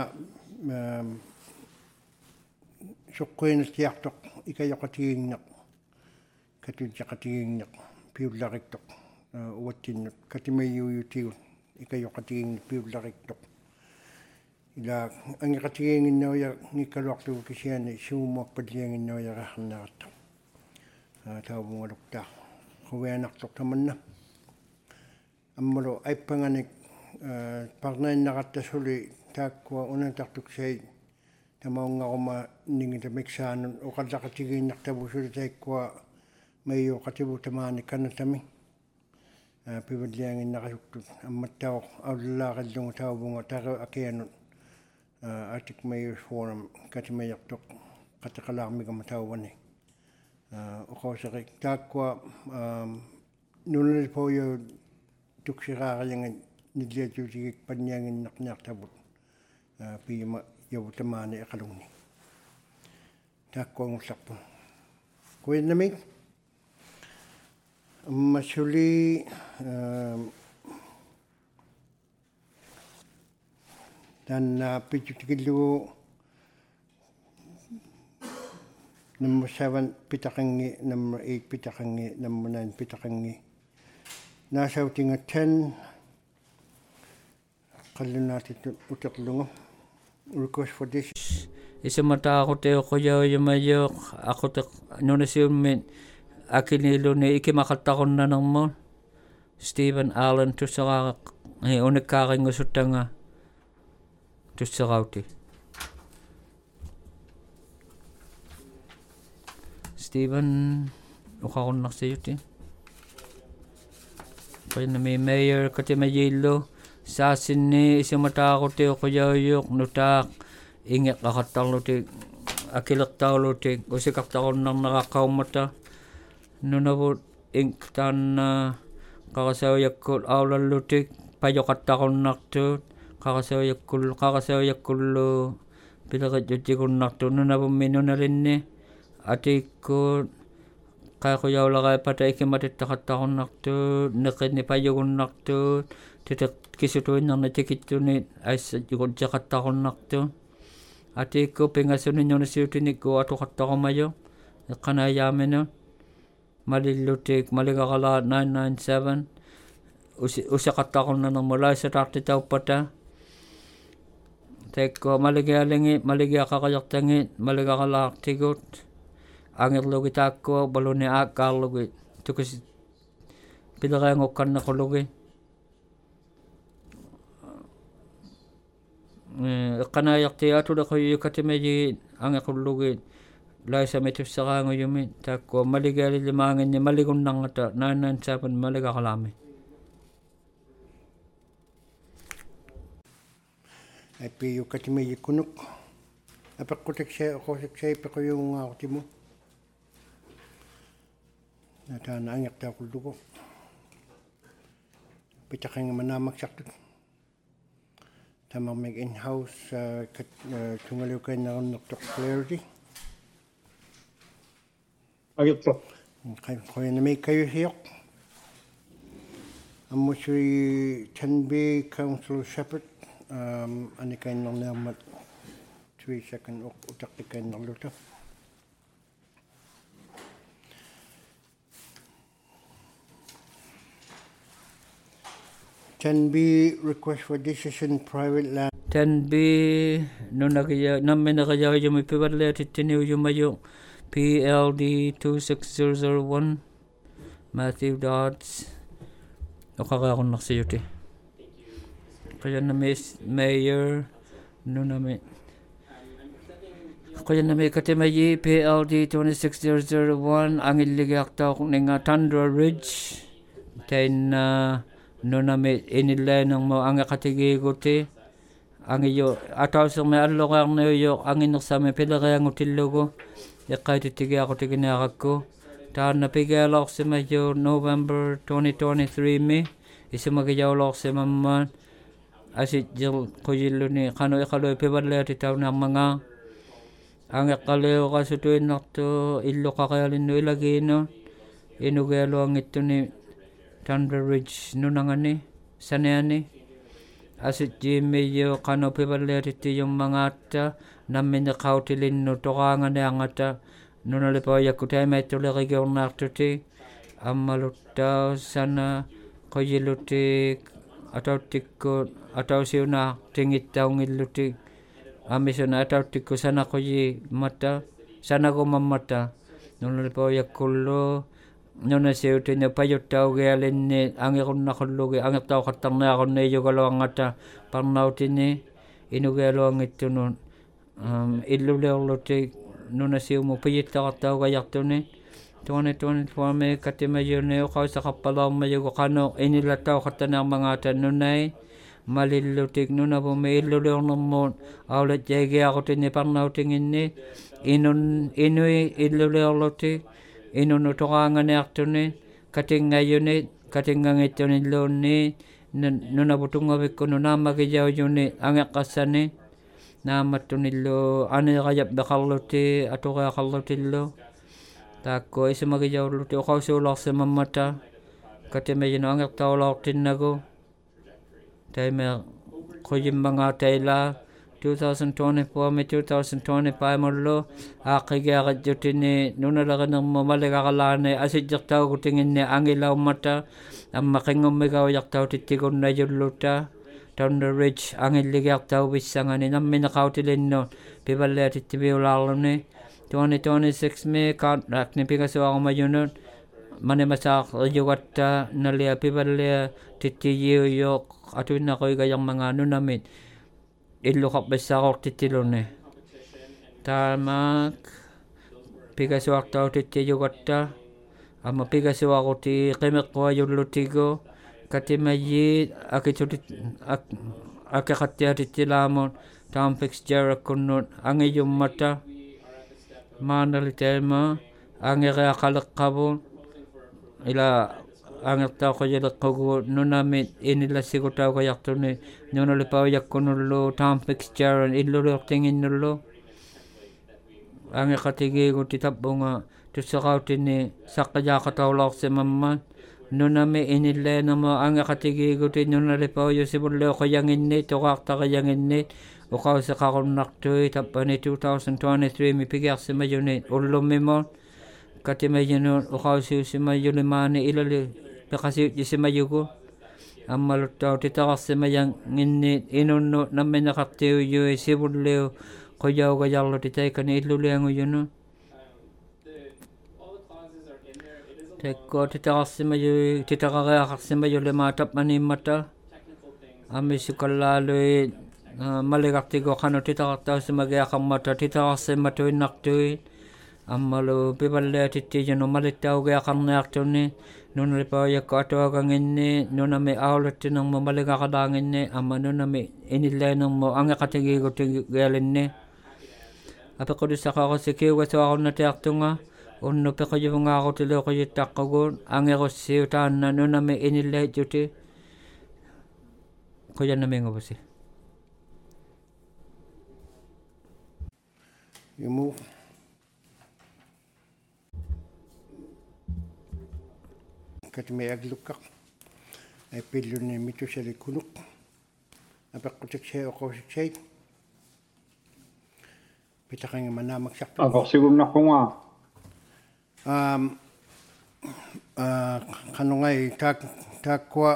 suqquinattiartoq ikayoqatigiinneq katutjaqatigiinneq piullariqtoq uattinnut katimayuuyutigut ikayoqatigiinni piullariqtoq ila angiqatigiinginnuuya ngikkaluartugu kisiani suumuaqpallianginnuuyararnaqatta taavungaluktaa quvianartoq tamanna ammalu aippanganik parnainnaqattasuli taakkua unatartuksai tamaungaruma ningitamiksaanun uqallaqatigiinnartavusuli taikkua mayuuqativu tamaani kanatami pivallianginnaqasuktut ammattauq aullaaqallungu taavunga taru akianut atik mayus forum katimayartoq qataqalaarmigama tauvani uqauserik taakkua nunalipoyu tuksiraarianga nilliatutigik pannianginnarniartavut piima yavutamaani eqalungni taakkuangullarpu kuinnamik masuli tanna pichutikillugu number 7 pitaqangi number 8 pitaqangi number 9 pitaqangi nasautinga 10 qallunaatittu uteqlungu request for this isumataaquteuqujaujumajuuq aquteq nunasiummin akililuni ikimaqattaqunnanermun Stephen Allen tusseraaq unikkaaringusuttanga tusserauti Stephen uqarunnarsiuti qinnami mayor katimajillu saasinni isumataaquteuqujaujuuq nutaaq ingeqqaqattarluti akilertauluti usikartarunnarneraqqaummata nunavut inktaanna qarasauyakkut aulallutik pajoqattarunnartuut qarasaujakkullu pileqitjutikunnartu nunavummi nunalinni atikkuut Kakuyaulakai pataikimatittakattarunartuut neqinnipajugunnartuut titik kisutuinnernitikittunit aissajugutjaqattarunartuut atiikku pingassuninnunassiutinikku atuqattarumayu eqqanaayaaminu malillutik maligaqalaat 997 usiqattarunnanarmu laissataartitauppata taikku maligialingi maligiaqaqajartangit maligaqalaartigut angirlugi taakkua baluni aakkaarlugi tukus pilereangukkannaqulugi eqqanaajarti atulequyukatimaji angequllugi laisamitufseraanguyumi taakkua maligialillimaanginni maligunnarngata 997 maligaqalaami Apiyukatimayikkunuk apeqqutaksai oqosaksai pequyuungaartimu nataana angertaaqullugu pitaqangamanaamaksartut tamarmik in-house tungaliukainnerunnertoq clarity Agitto. qoyanamik kayusiyoq ammusui Tanby Council Shepherd anikainnerniarmat 3 second utaqtikkainnerluta Tanby request for decision private land Tanby nunagiya nammenaqajaajumi pivarleatittiniujumayu PLD 26001 Matthew Dodds oqaqaaqunnersiyuti qoyanami mayor nunami qoyanami katimayi PLD 26001 angilligiartauqninga Tundra Ridge tainna nunami inillaanarmu angaqatigiguti angiyo atauserme alloqaarniuyo anginersami pilereangutillugu eqqaitittigiaqutigineaqakku taanna pigialoorsimayu November 2023 mi isimagijaulorsimammaan asitjil qujilluni qanu iqalui pivalleatitaunarmanga angeqqaliuqasutuinnartu illuqaqialinnu ilagiinu inugialuangittuni Tundra Ridge nunangani saneani asitjimmiyu qanu pivalleatittiyummangaatta nammini qautilinnu toqaanganeangata nunalipaoyakku taimaittuleqigiornaartuti ammaluttau sana qoyilutik atautikku atausiuna tingittaungillutik amisuna atautikku sana qoyi mata sana gumammata nunalipaoyakkullu nunasiutinni pajuttaugialinni angirunnaqullugi angirtauqattarniaqunniijugaluangata parnautini inugialuangittunun illuleorlutik nunasiumu pijittaqartaugajartuni 2024 me katimayuni uqausaqarpalaarmayugu qanu inillattauqattaniarmangaata nunai malillutik nunavumi illuleornermuut aulatjaigiaqutini parnautinginni inui illuleorlutik inunu toqaanganiartuni katingayuni katingangittunilluunni nunavutungavikku nunaammagijaujuni angeqqassani naamattunillu aniqajappeqarluti atuqiaqarlutillu taakku isimagijaulluti uqausuularsimammata katimayinu angertaulaortinnagu taime qujimmangaa taila 2024 me 2025 mullu aaqigiaqatjutini nunaleqinermu maligaqalaani asitjertaugutinginni angilaummata amma qingummigaujartautittigunnajulluta Tundra Ridge angilligiartauvissangani nammineqautilinnu pivalleatittimiulaarluni 2026 me contractni pigasuarumayunut manimasaaq rijugatta nalia pivallia tittiyiuyoq atuinnaquigajarmangaa nunamit illuqarpissaqortittiluni taamak pigasuartautittiyugatta amma pigasuaruti qimeqquajullutigu katimayyi akeqattiatittilaamun Tom Fitzgerald kunnut angijummata maanaliteema angereaqaleqqavun ila angertauqajaleqqugu nunamit inilassigutauqajartuni nunalipaujakkunullu Tom Fitzgerald illuliortinginnullu angeqatigiiguti tappunga tussaqautini saqqajaaqataulaarsima nunami inilleenamo angaqatigiguti nunalipauju sivulleuqayanginni toqaartaqayanginni uqauseqarunnartui tappani 2023 mipigiarsimajuni ullumimon katimajunu uqausiusimajulimaani ilali peqasiutjisimajugu ammaluttau titaqarsimayanginni inunnu namminaqartiujui sivulleu qojaugajarlu titaikani illuliangujunu tekko titaqariaqarsimajulima tappaniimmata ammisukallaalui maliqartigo qanu titaqartausimagiaqarmata titaqarsimmatuinnartui ammalu pivalleatittijunu malittaugiaqarniartuni nunalipaujakko atuaganginni nunami aulattinermu maliqaqalaanginni amma nunami inillainermu angeqatigigutigialinni apequdissaqarusikiugasuarunnatiartunga unnu pequjuvungaarutileuqujittaqqaguun angerussiu taanna nunami inillaitjuti quyannaminguvusi. You move. Katime aglukkaq ay pillunni mitusali kunuk apeqqutikse oqosiksait pitaqangi manamaksartu Avorsigumnarpunga. Qanungai taakwa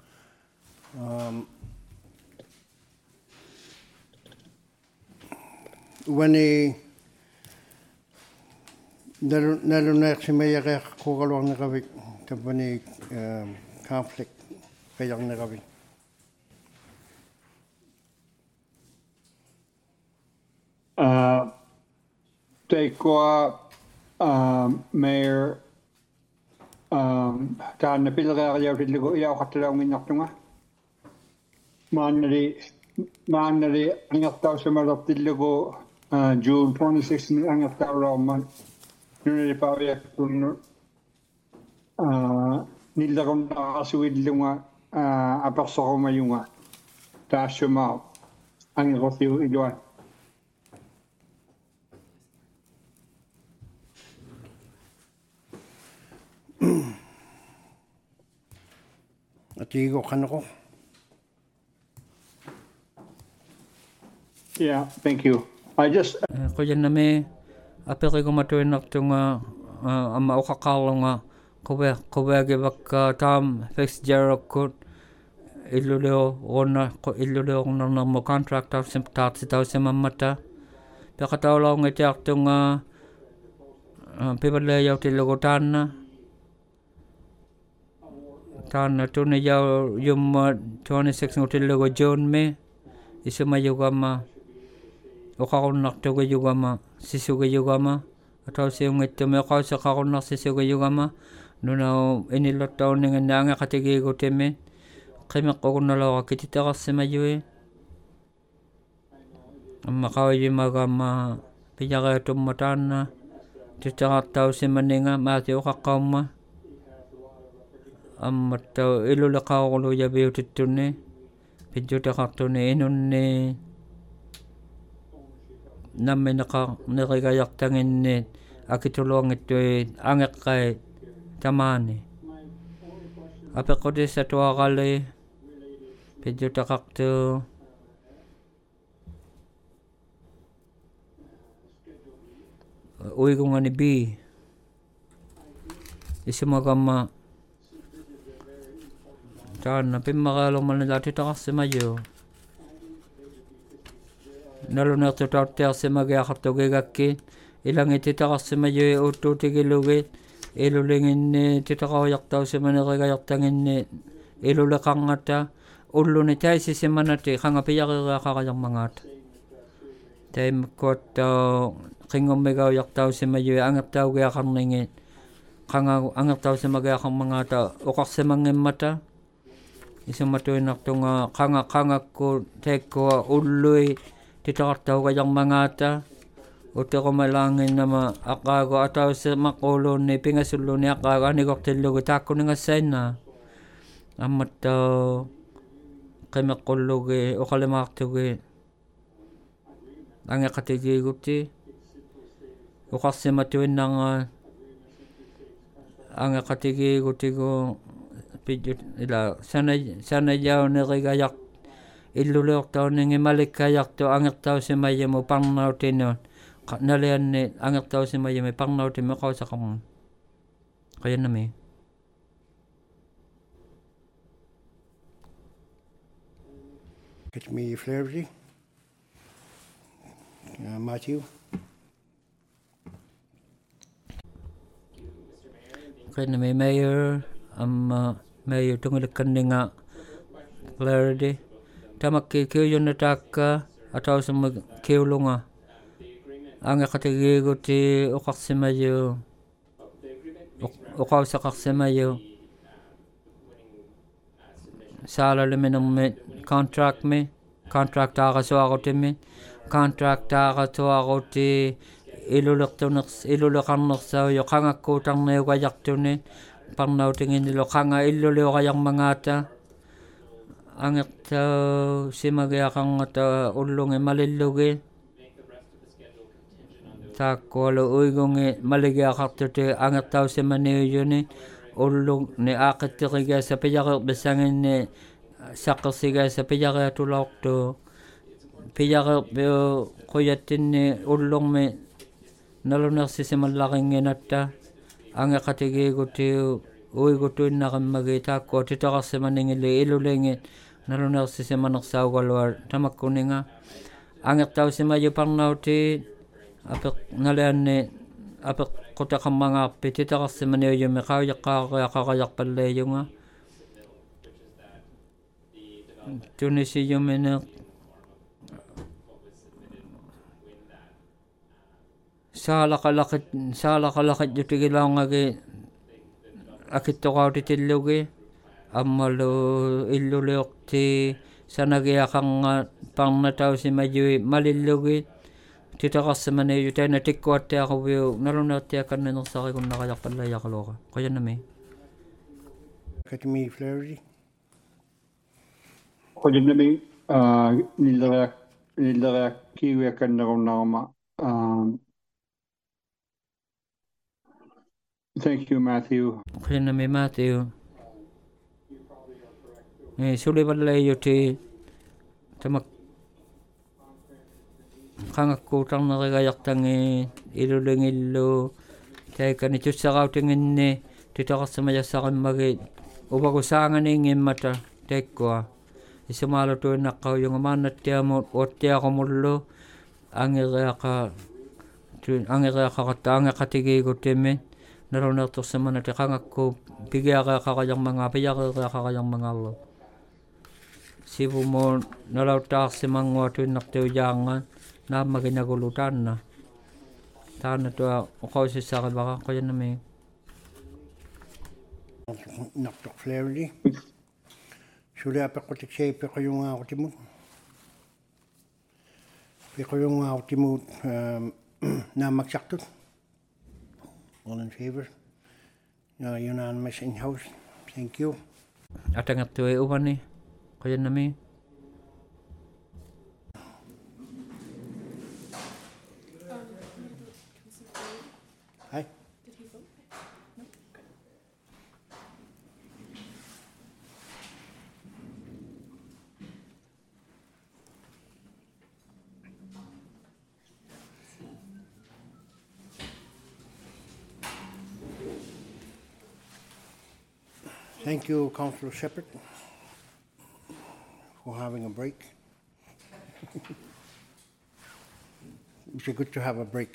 wani nalunaaqsimayaqiaq quugaluarneqavik tapani conflict qayarneqavik Teikkoa Mayor taanna pileriariautillugu iauqattalaunginnartunga maannali angertausimalertillugu June 26 angertaulaorman nunalipauiakkunnu nillerunnaarasuillunga apersorumajunga taassumao angerortiu iluan atigo qanaqo. Yeah, thank you. I just Quyannami apeqigumatuinnartunga amma uqaqaarlunga quveagivakka Tom Fitzgerald illuleuqunarnermu contract taartitausimammata peqataulaungitiartunga pivalleajautillugu taanna tunijau yumma 26 ngutillugu June isumayugama uqarunnartugujugama sisugujugama atausiungittumi uqauseqarunnarsiisugujugama nunau inillottauninginni angeqatigigutimi qimeqqugunnaloqa kititaqarsimayui amma qauyimagamma pijaqeetumma taanna titaqartausimaninga maati uqaqqaumma ammattau iluleqaurulu yabiutittunni pijjutaqartuni inunni nammineqarnerigayartanginni akituluangittui angeqqait tamaani apeqqutissatuaqali pijjutaqartu uigungani B isimagamma taanna pimmaqaalummalnilaatitaqarsimayu nalunertutauttiarsimagiaqartugigakki ilangititaqarsimayui uuttuutigilugi ilulinginni titaqaujartausimanerigayartanginni iluleqarngata ulluni taisisimanati qangapiyaqiriaqaqajarmangaata taimmakkuattau qingummigaujartausimayui angertaugiaqarningi angertausimagiaqarmangaata uqarsimangimmata isumatuinnartunga qangakku teikkua ullui titaqartaugajarmangaata utequmalaanginnama aqaagu atausimaqquluunni pingasulluuni aqaagu anigortillugu taakkuningassainnaa ammattau qimeqqullugi uqalimaartugi angeqatigiguti uqarsimatuinnanga anga katigi gutigo pijut ila sana jao nerigayak illuleortao ningi malikkajartu angertausimayyamu parnautinuun nalianni angertausimayyami parnautimi qausaqarmun qayannami Get me Flaherty. Matthew. qayannami mayor mayor tungulekkanninga Flaherty tamakki kiujunna taakka atausama kiulunga angaqatigiguti uqarsimayu uqausaqarsimayu saalaliminummi contract aaqasuaqutimi contract aaqasuaquti iluleqarnersauyo qangakkuutarniugajartuni parnautinginilo qanga illuliuqajarmangaata angertau simagiaqarngata ullungi malillugi taakkualu uigungi maligiaqartuti angertausimaniujuni ullugni aaqittiqigaasa pijaqerpissanginni saqqersigaasa pijaqeatulortu pijaqerpiu quyattinni ullungmi nalunersisimallarinnginatta angeqatigigutiu uigutuinnaqammagi taakkua titoqarsimaningili ilulingi nalunersisimanersaugalua tamakkuninga angertausimaju parnauti apeq nalianni apeq qutaqammangaarpi titoqarsimaniujumi qaujaqqaaqaqaqajarpalleijunga tunisiyumine saalaqalaqit jutigilaungagi akittoqautitillugi ammalu illuliorti sanagiaqanga parnatausimajui malillugi titoqarsimaniuju taina tikkuattiaquviu naluneertiakkanninersarigunнaqajarpallaijaqaluqa qayannami Get me Flaherty. Qayannami nillereak kiwiakkannerunnaarma Thank you, Matthew. qayannami Matthew sulivalleijuti tamak qangakkuutarnerigajartangi ilulingillu taikkani tussaqautinginni titoqarsimajassaqammagi uvagusaanganiingimmata taikkua isumaalutuinnaqqaujunga maannattiamut uattiaqumullu angeriaqaqatta angeqatigigutimi naluneertorsamanati qangakku pigiaqeaqaqajarmangaa pijaqeeqiaqaqajarmangaarlu sivumu nalauttaarsimangua naammaginagulu taanna tua uqausissaqivaqa qayannami Dr. Flaherty. Sudah pekotiksei pekoyungaaqtimut. Pekoyungaaqtimut naamaksartut. All in favor? Unanimous in house. Thank you. atangattui uvani qayannami Hi. Thank you, Councillor Shepherd, for having a break. It's good to have a break.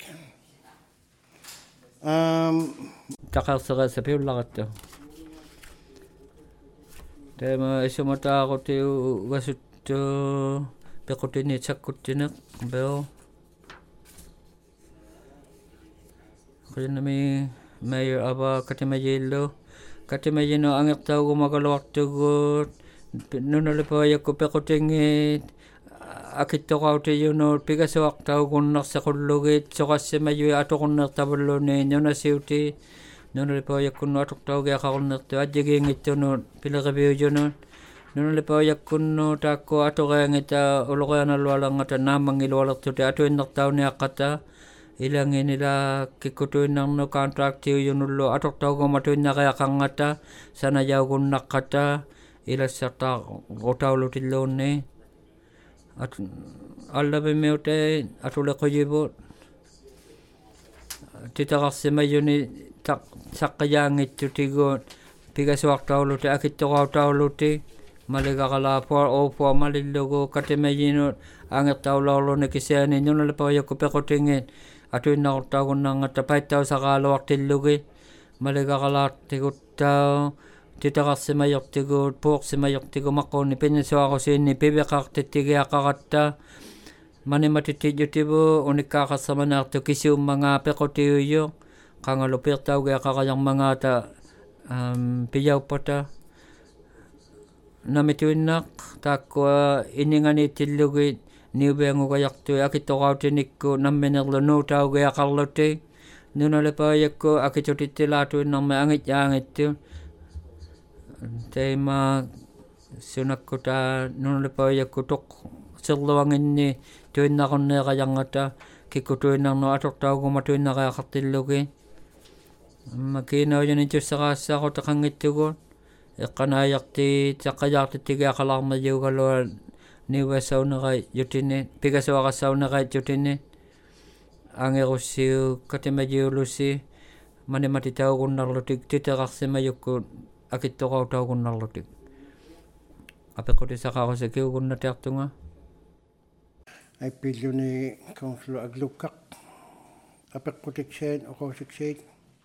taqarsereessa piullarattu tema isumataaquttiu ugasuttu pequtini takkuttineq beo qayannami mayor ava katimajino angertaugumaгаluartugut nunalipaajakku pequtingit akittoqautiyunuut pigasuaqtaugunnarsequllugit soqassimajui atoqunnertavalluni nunasiuti nunalipaajакkunnu atoqtaugiaqaqunnertu ajjigiingittunuut pileqiviujunuut nunalipaajакkunnu taakku atoqiangita uloqianalualangata naammangilualertuti atuinnertauniaqqata ilangin nila kikutuin ng no contract yunullo atok tao kumatuin na kaya kangata sana yaw kun nakata ila sa ta otaw lutilon ne at alla be meute atule ko jibo titakas se mayuni tak sakayang itutigo pigas waktaw luti akito kaw luti maliga kala po malilogo katemejino angat taw lolo ne kisani nyuno le pa yako pekotingin atuin na taw nang tapay taw sa kalawak tilugi maliga kala tigutaw titakas se mayok tigo pok se mayok tigo makoni pinso ako sini pibekak titigi akakatta mani matitidyo tibo unikakasama na to kisium mga pekotiyo kangalupir taw gaya kakayang mga ta piyaw pata namituinak takwa iningani tilugi niubengu kayaktu akito kautinikku nammenerlo nutau gaya karlote nunale payakko akito titilatu namme angit tema sunakko ta nunale payakko tok serluanginni tuinnakonne kayangata kikutuinarno atok tau kumatuinna kaya kartilugi makina yun intusakasa ko takangitugon iqanayaqti taqayaqti tigaaqalarma yugalua niuasauneqai yutine pigasawaqassauneqai yutine angerussiu katimajiulusi manimatitaugunnarlutik titeqarsimayukku akittoqautaugunnarlutik apequtisaqarusakiugunnatiartunga ai pilluni councilor aglukkaq apeqqutikseen oqausiksiit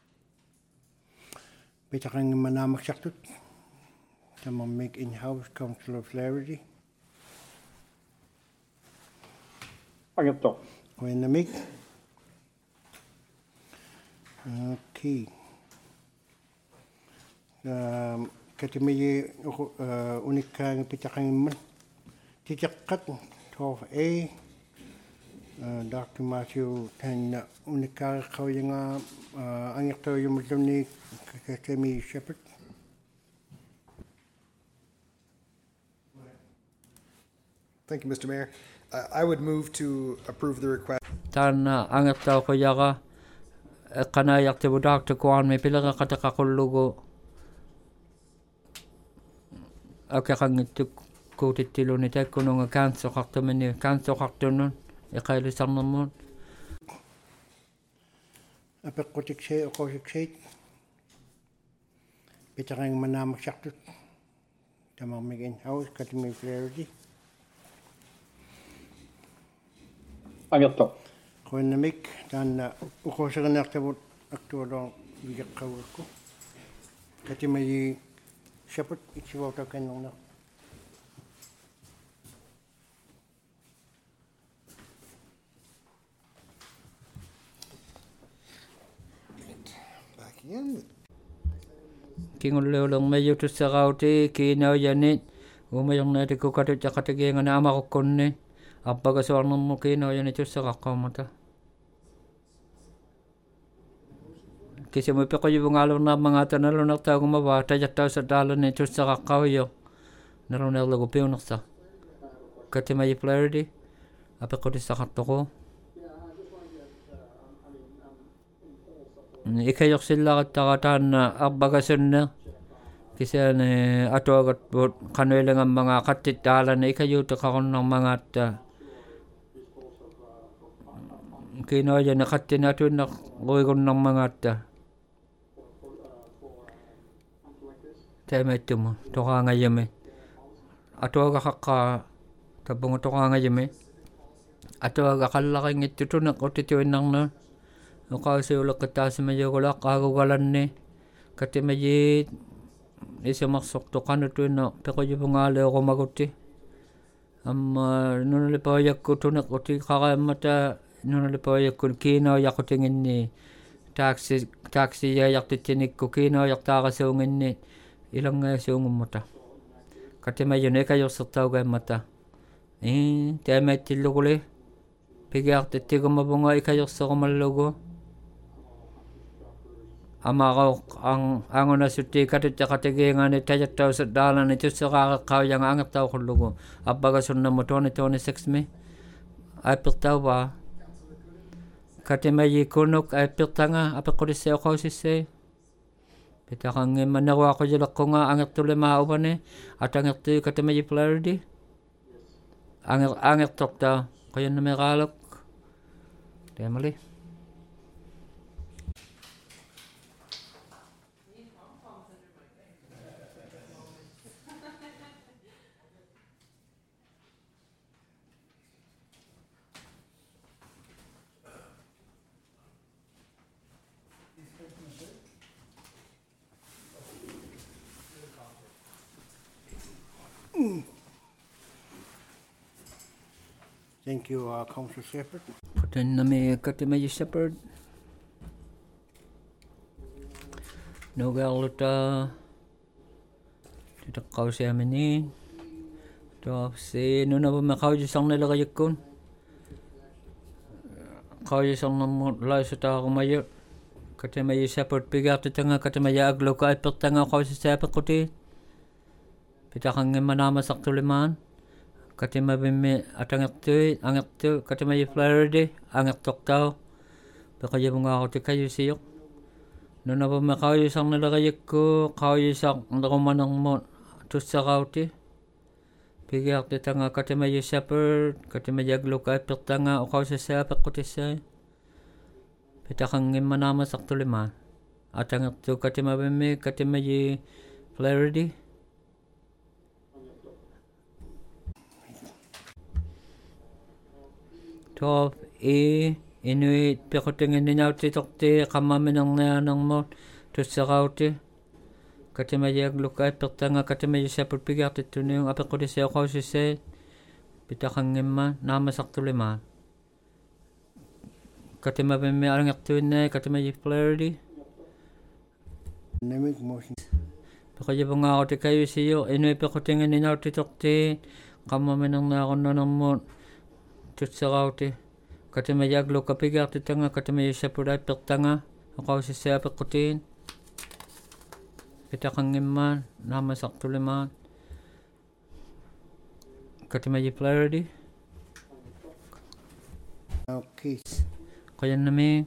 pitaqang manamaksartut tama make in-house Council of Clarity. Agetto. When the make. Okay. Katimiyi unikang pitaqang man titaqat tof A Dr. Matthew tan unikang qawinga angirto yumuluni Katimi Shepherd. Thank you, Mr. Mayor. I would move to approve the request. Tana angata ko yaga kana yakte Dr. Kwan me pilaga kataka kullugo akakangit ko titilo ni takuno nga kanso kaktomeni kanso kaktonon ikayli sarnamon apeqqutikse oqausiksiit pitaqang manamaksartut tamamig in-house Katimi Clarity. Agetto. Kuennamik taanna uqooserinertavut aktualor vigeqqavuakku Katimayi Shepherd itsivuutakannerner. Back again. kingulleuleng mayutussaqauti kiinauyanit umayernaatikku katutjaqatigiinga naamarukkунни appagasuarnermu kiinauyanit tussaqaqqaumata kisimu peqojuvungaalunnaammangaatanalunertaagumawa tajattaussataalani tussaqaqqauyo nalunerlugu piunersa Katimayi Clarity apeqqutissaqartoqu ikayuqsillaqattaqataanna arbagasunne kisane atuagatput qanuilangammaga qattitaalana ikayuuteqarunnermangaatta kiinoajani qattina atuinnaq uigunnermangaatta taimaittumu toqaangayami atuagaqaqqa tapungu toqaangayami atuagaqallaqinngittutuneq utituinnarnaa uqausiuleqqitaasimayugulaq qaagugalanni Katimayi isimarsortoqanutuinna peqojuvungaaleoqumagutti amma nunalipaayakkutuneq utiqaraammata nunalipaayakku kiinoyaqqutinginni taksiyaayartittinikku kiinoyartaarasuunginni ilanggaasuungummata Katimayuni ikajorsertaugammata taamaittilluquli pigiartittigumavunga ikajorserumallugu amaqauq angunassutti katutjaqatigiingani tajattausaddaalani tusseqaareqqaujanga angertauqullugu appagasunnamu 2026 mi aippertauva Katemaji kunuk ay pirtanga apekudisse okausisse. Pitakange manarwa ko jalakonga angertule maubane atangertu katemaji Flaherty. Angertokta kayan na megalok. Temali. Thank you, Councillor Shepherd. Putin na may Katemaji Shepherd. Nogaluta. Tidak kau siya mani. To si nuna ba makau jisang nila kayakun. Kau jisang namun lai sa tao kumayo. Katemaji Shepherd pigat tanga Katemaji aglo ka ipert tanga kau si Shepherd kuti. Pitakang manama saktuliman. Katemaji angertu Katemaji Flaherty angertoktao. Baka bunga ako tikayo siyok. Nuna ba makau jisang nila kayakku kau jisang nakumanang mo tusakauti. Pigat tanga Katemaji Shepherd Katemaji aglo ka ipert tanga kau si Shepherd kuti siya. Pitakang manama saktuliman. At angertu Katemaji Flaherty. Top inuit pekutingin ninauti tokti kamaminang nayanang mo tusakauti. Katemaji aglukay pertanga Katemaji Shepherd pigat ito na yung apekudise ako sise. Pitakang nama saktuliman. Katemaji alangertuin na Katemaji Flaherty. Make motion. Pakaji bunga ako tikayo siyo inuit pekutingin ninauti tokti kamaminang nayanang mo tusakauti. Katemaji aglo kapigat tanga Katemaji Shepherd ay pertanga ako si Shepherd kutin. Pitakang nama saktuliman. Katemaji Flaherty. Okay. Kaya nami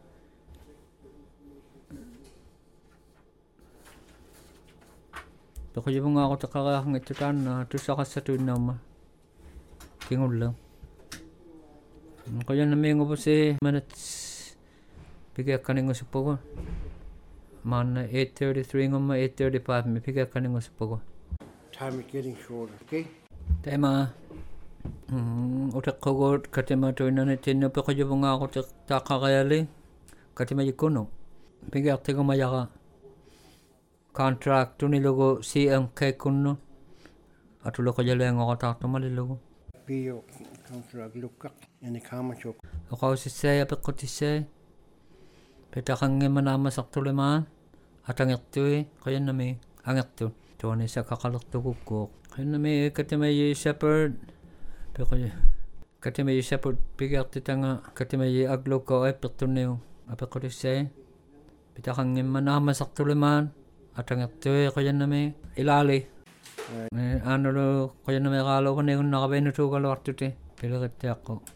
Pakaji bunga ako takakang itutan na tusakas sa tuwin nama. Tingol lang. Kaya namin nga po si minutes bigay ka nang usap ko. Man 8:33 nga 8:35 may bigay ka nang usap ko. Time is getting shorter, okay? Tema utak ko katema to na natin pa kayo nga ako takakayali. Katema yikuno. Bigay ako mayaka. Contract to nilogo CMK kuno. Atulo ko jala nga ako takto malilogo. Pio, Councillor Aglukak, any comments? Ako si Saya pekotise. Pitakang manama saktuliman. At angertu kaya nami angertu. Tuwan isa kakalokto kukuk. Kaya nami Katemaji Shepherd. Katemaji Shepherd pigat tanga Katemaji aglo ko ay pertuneo. Apekotise. Pitakang manama saktuliman. At angertu kaya nami ilali. Ano lo kaya na may kalo ko na yung nakabenutugal wartuti. Pero kati ako.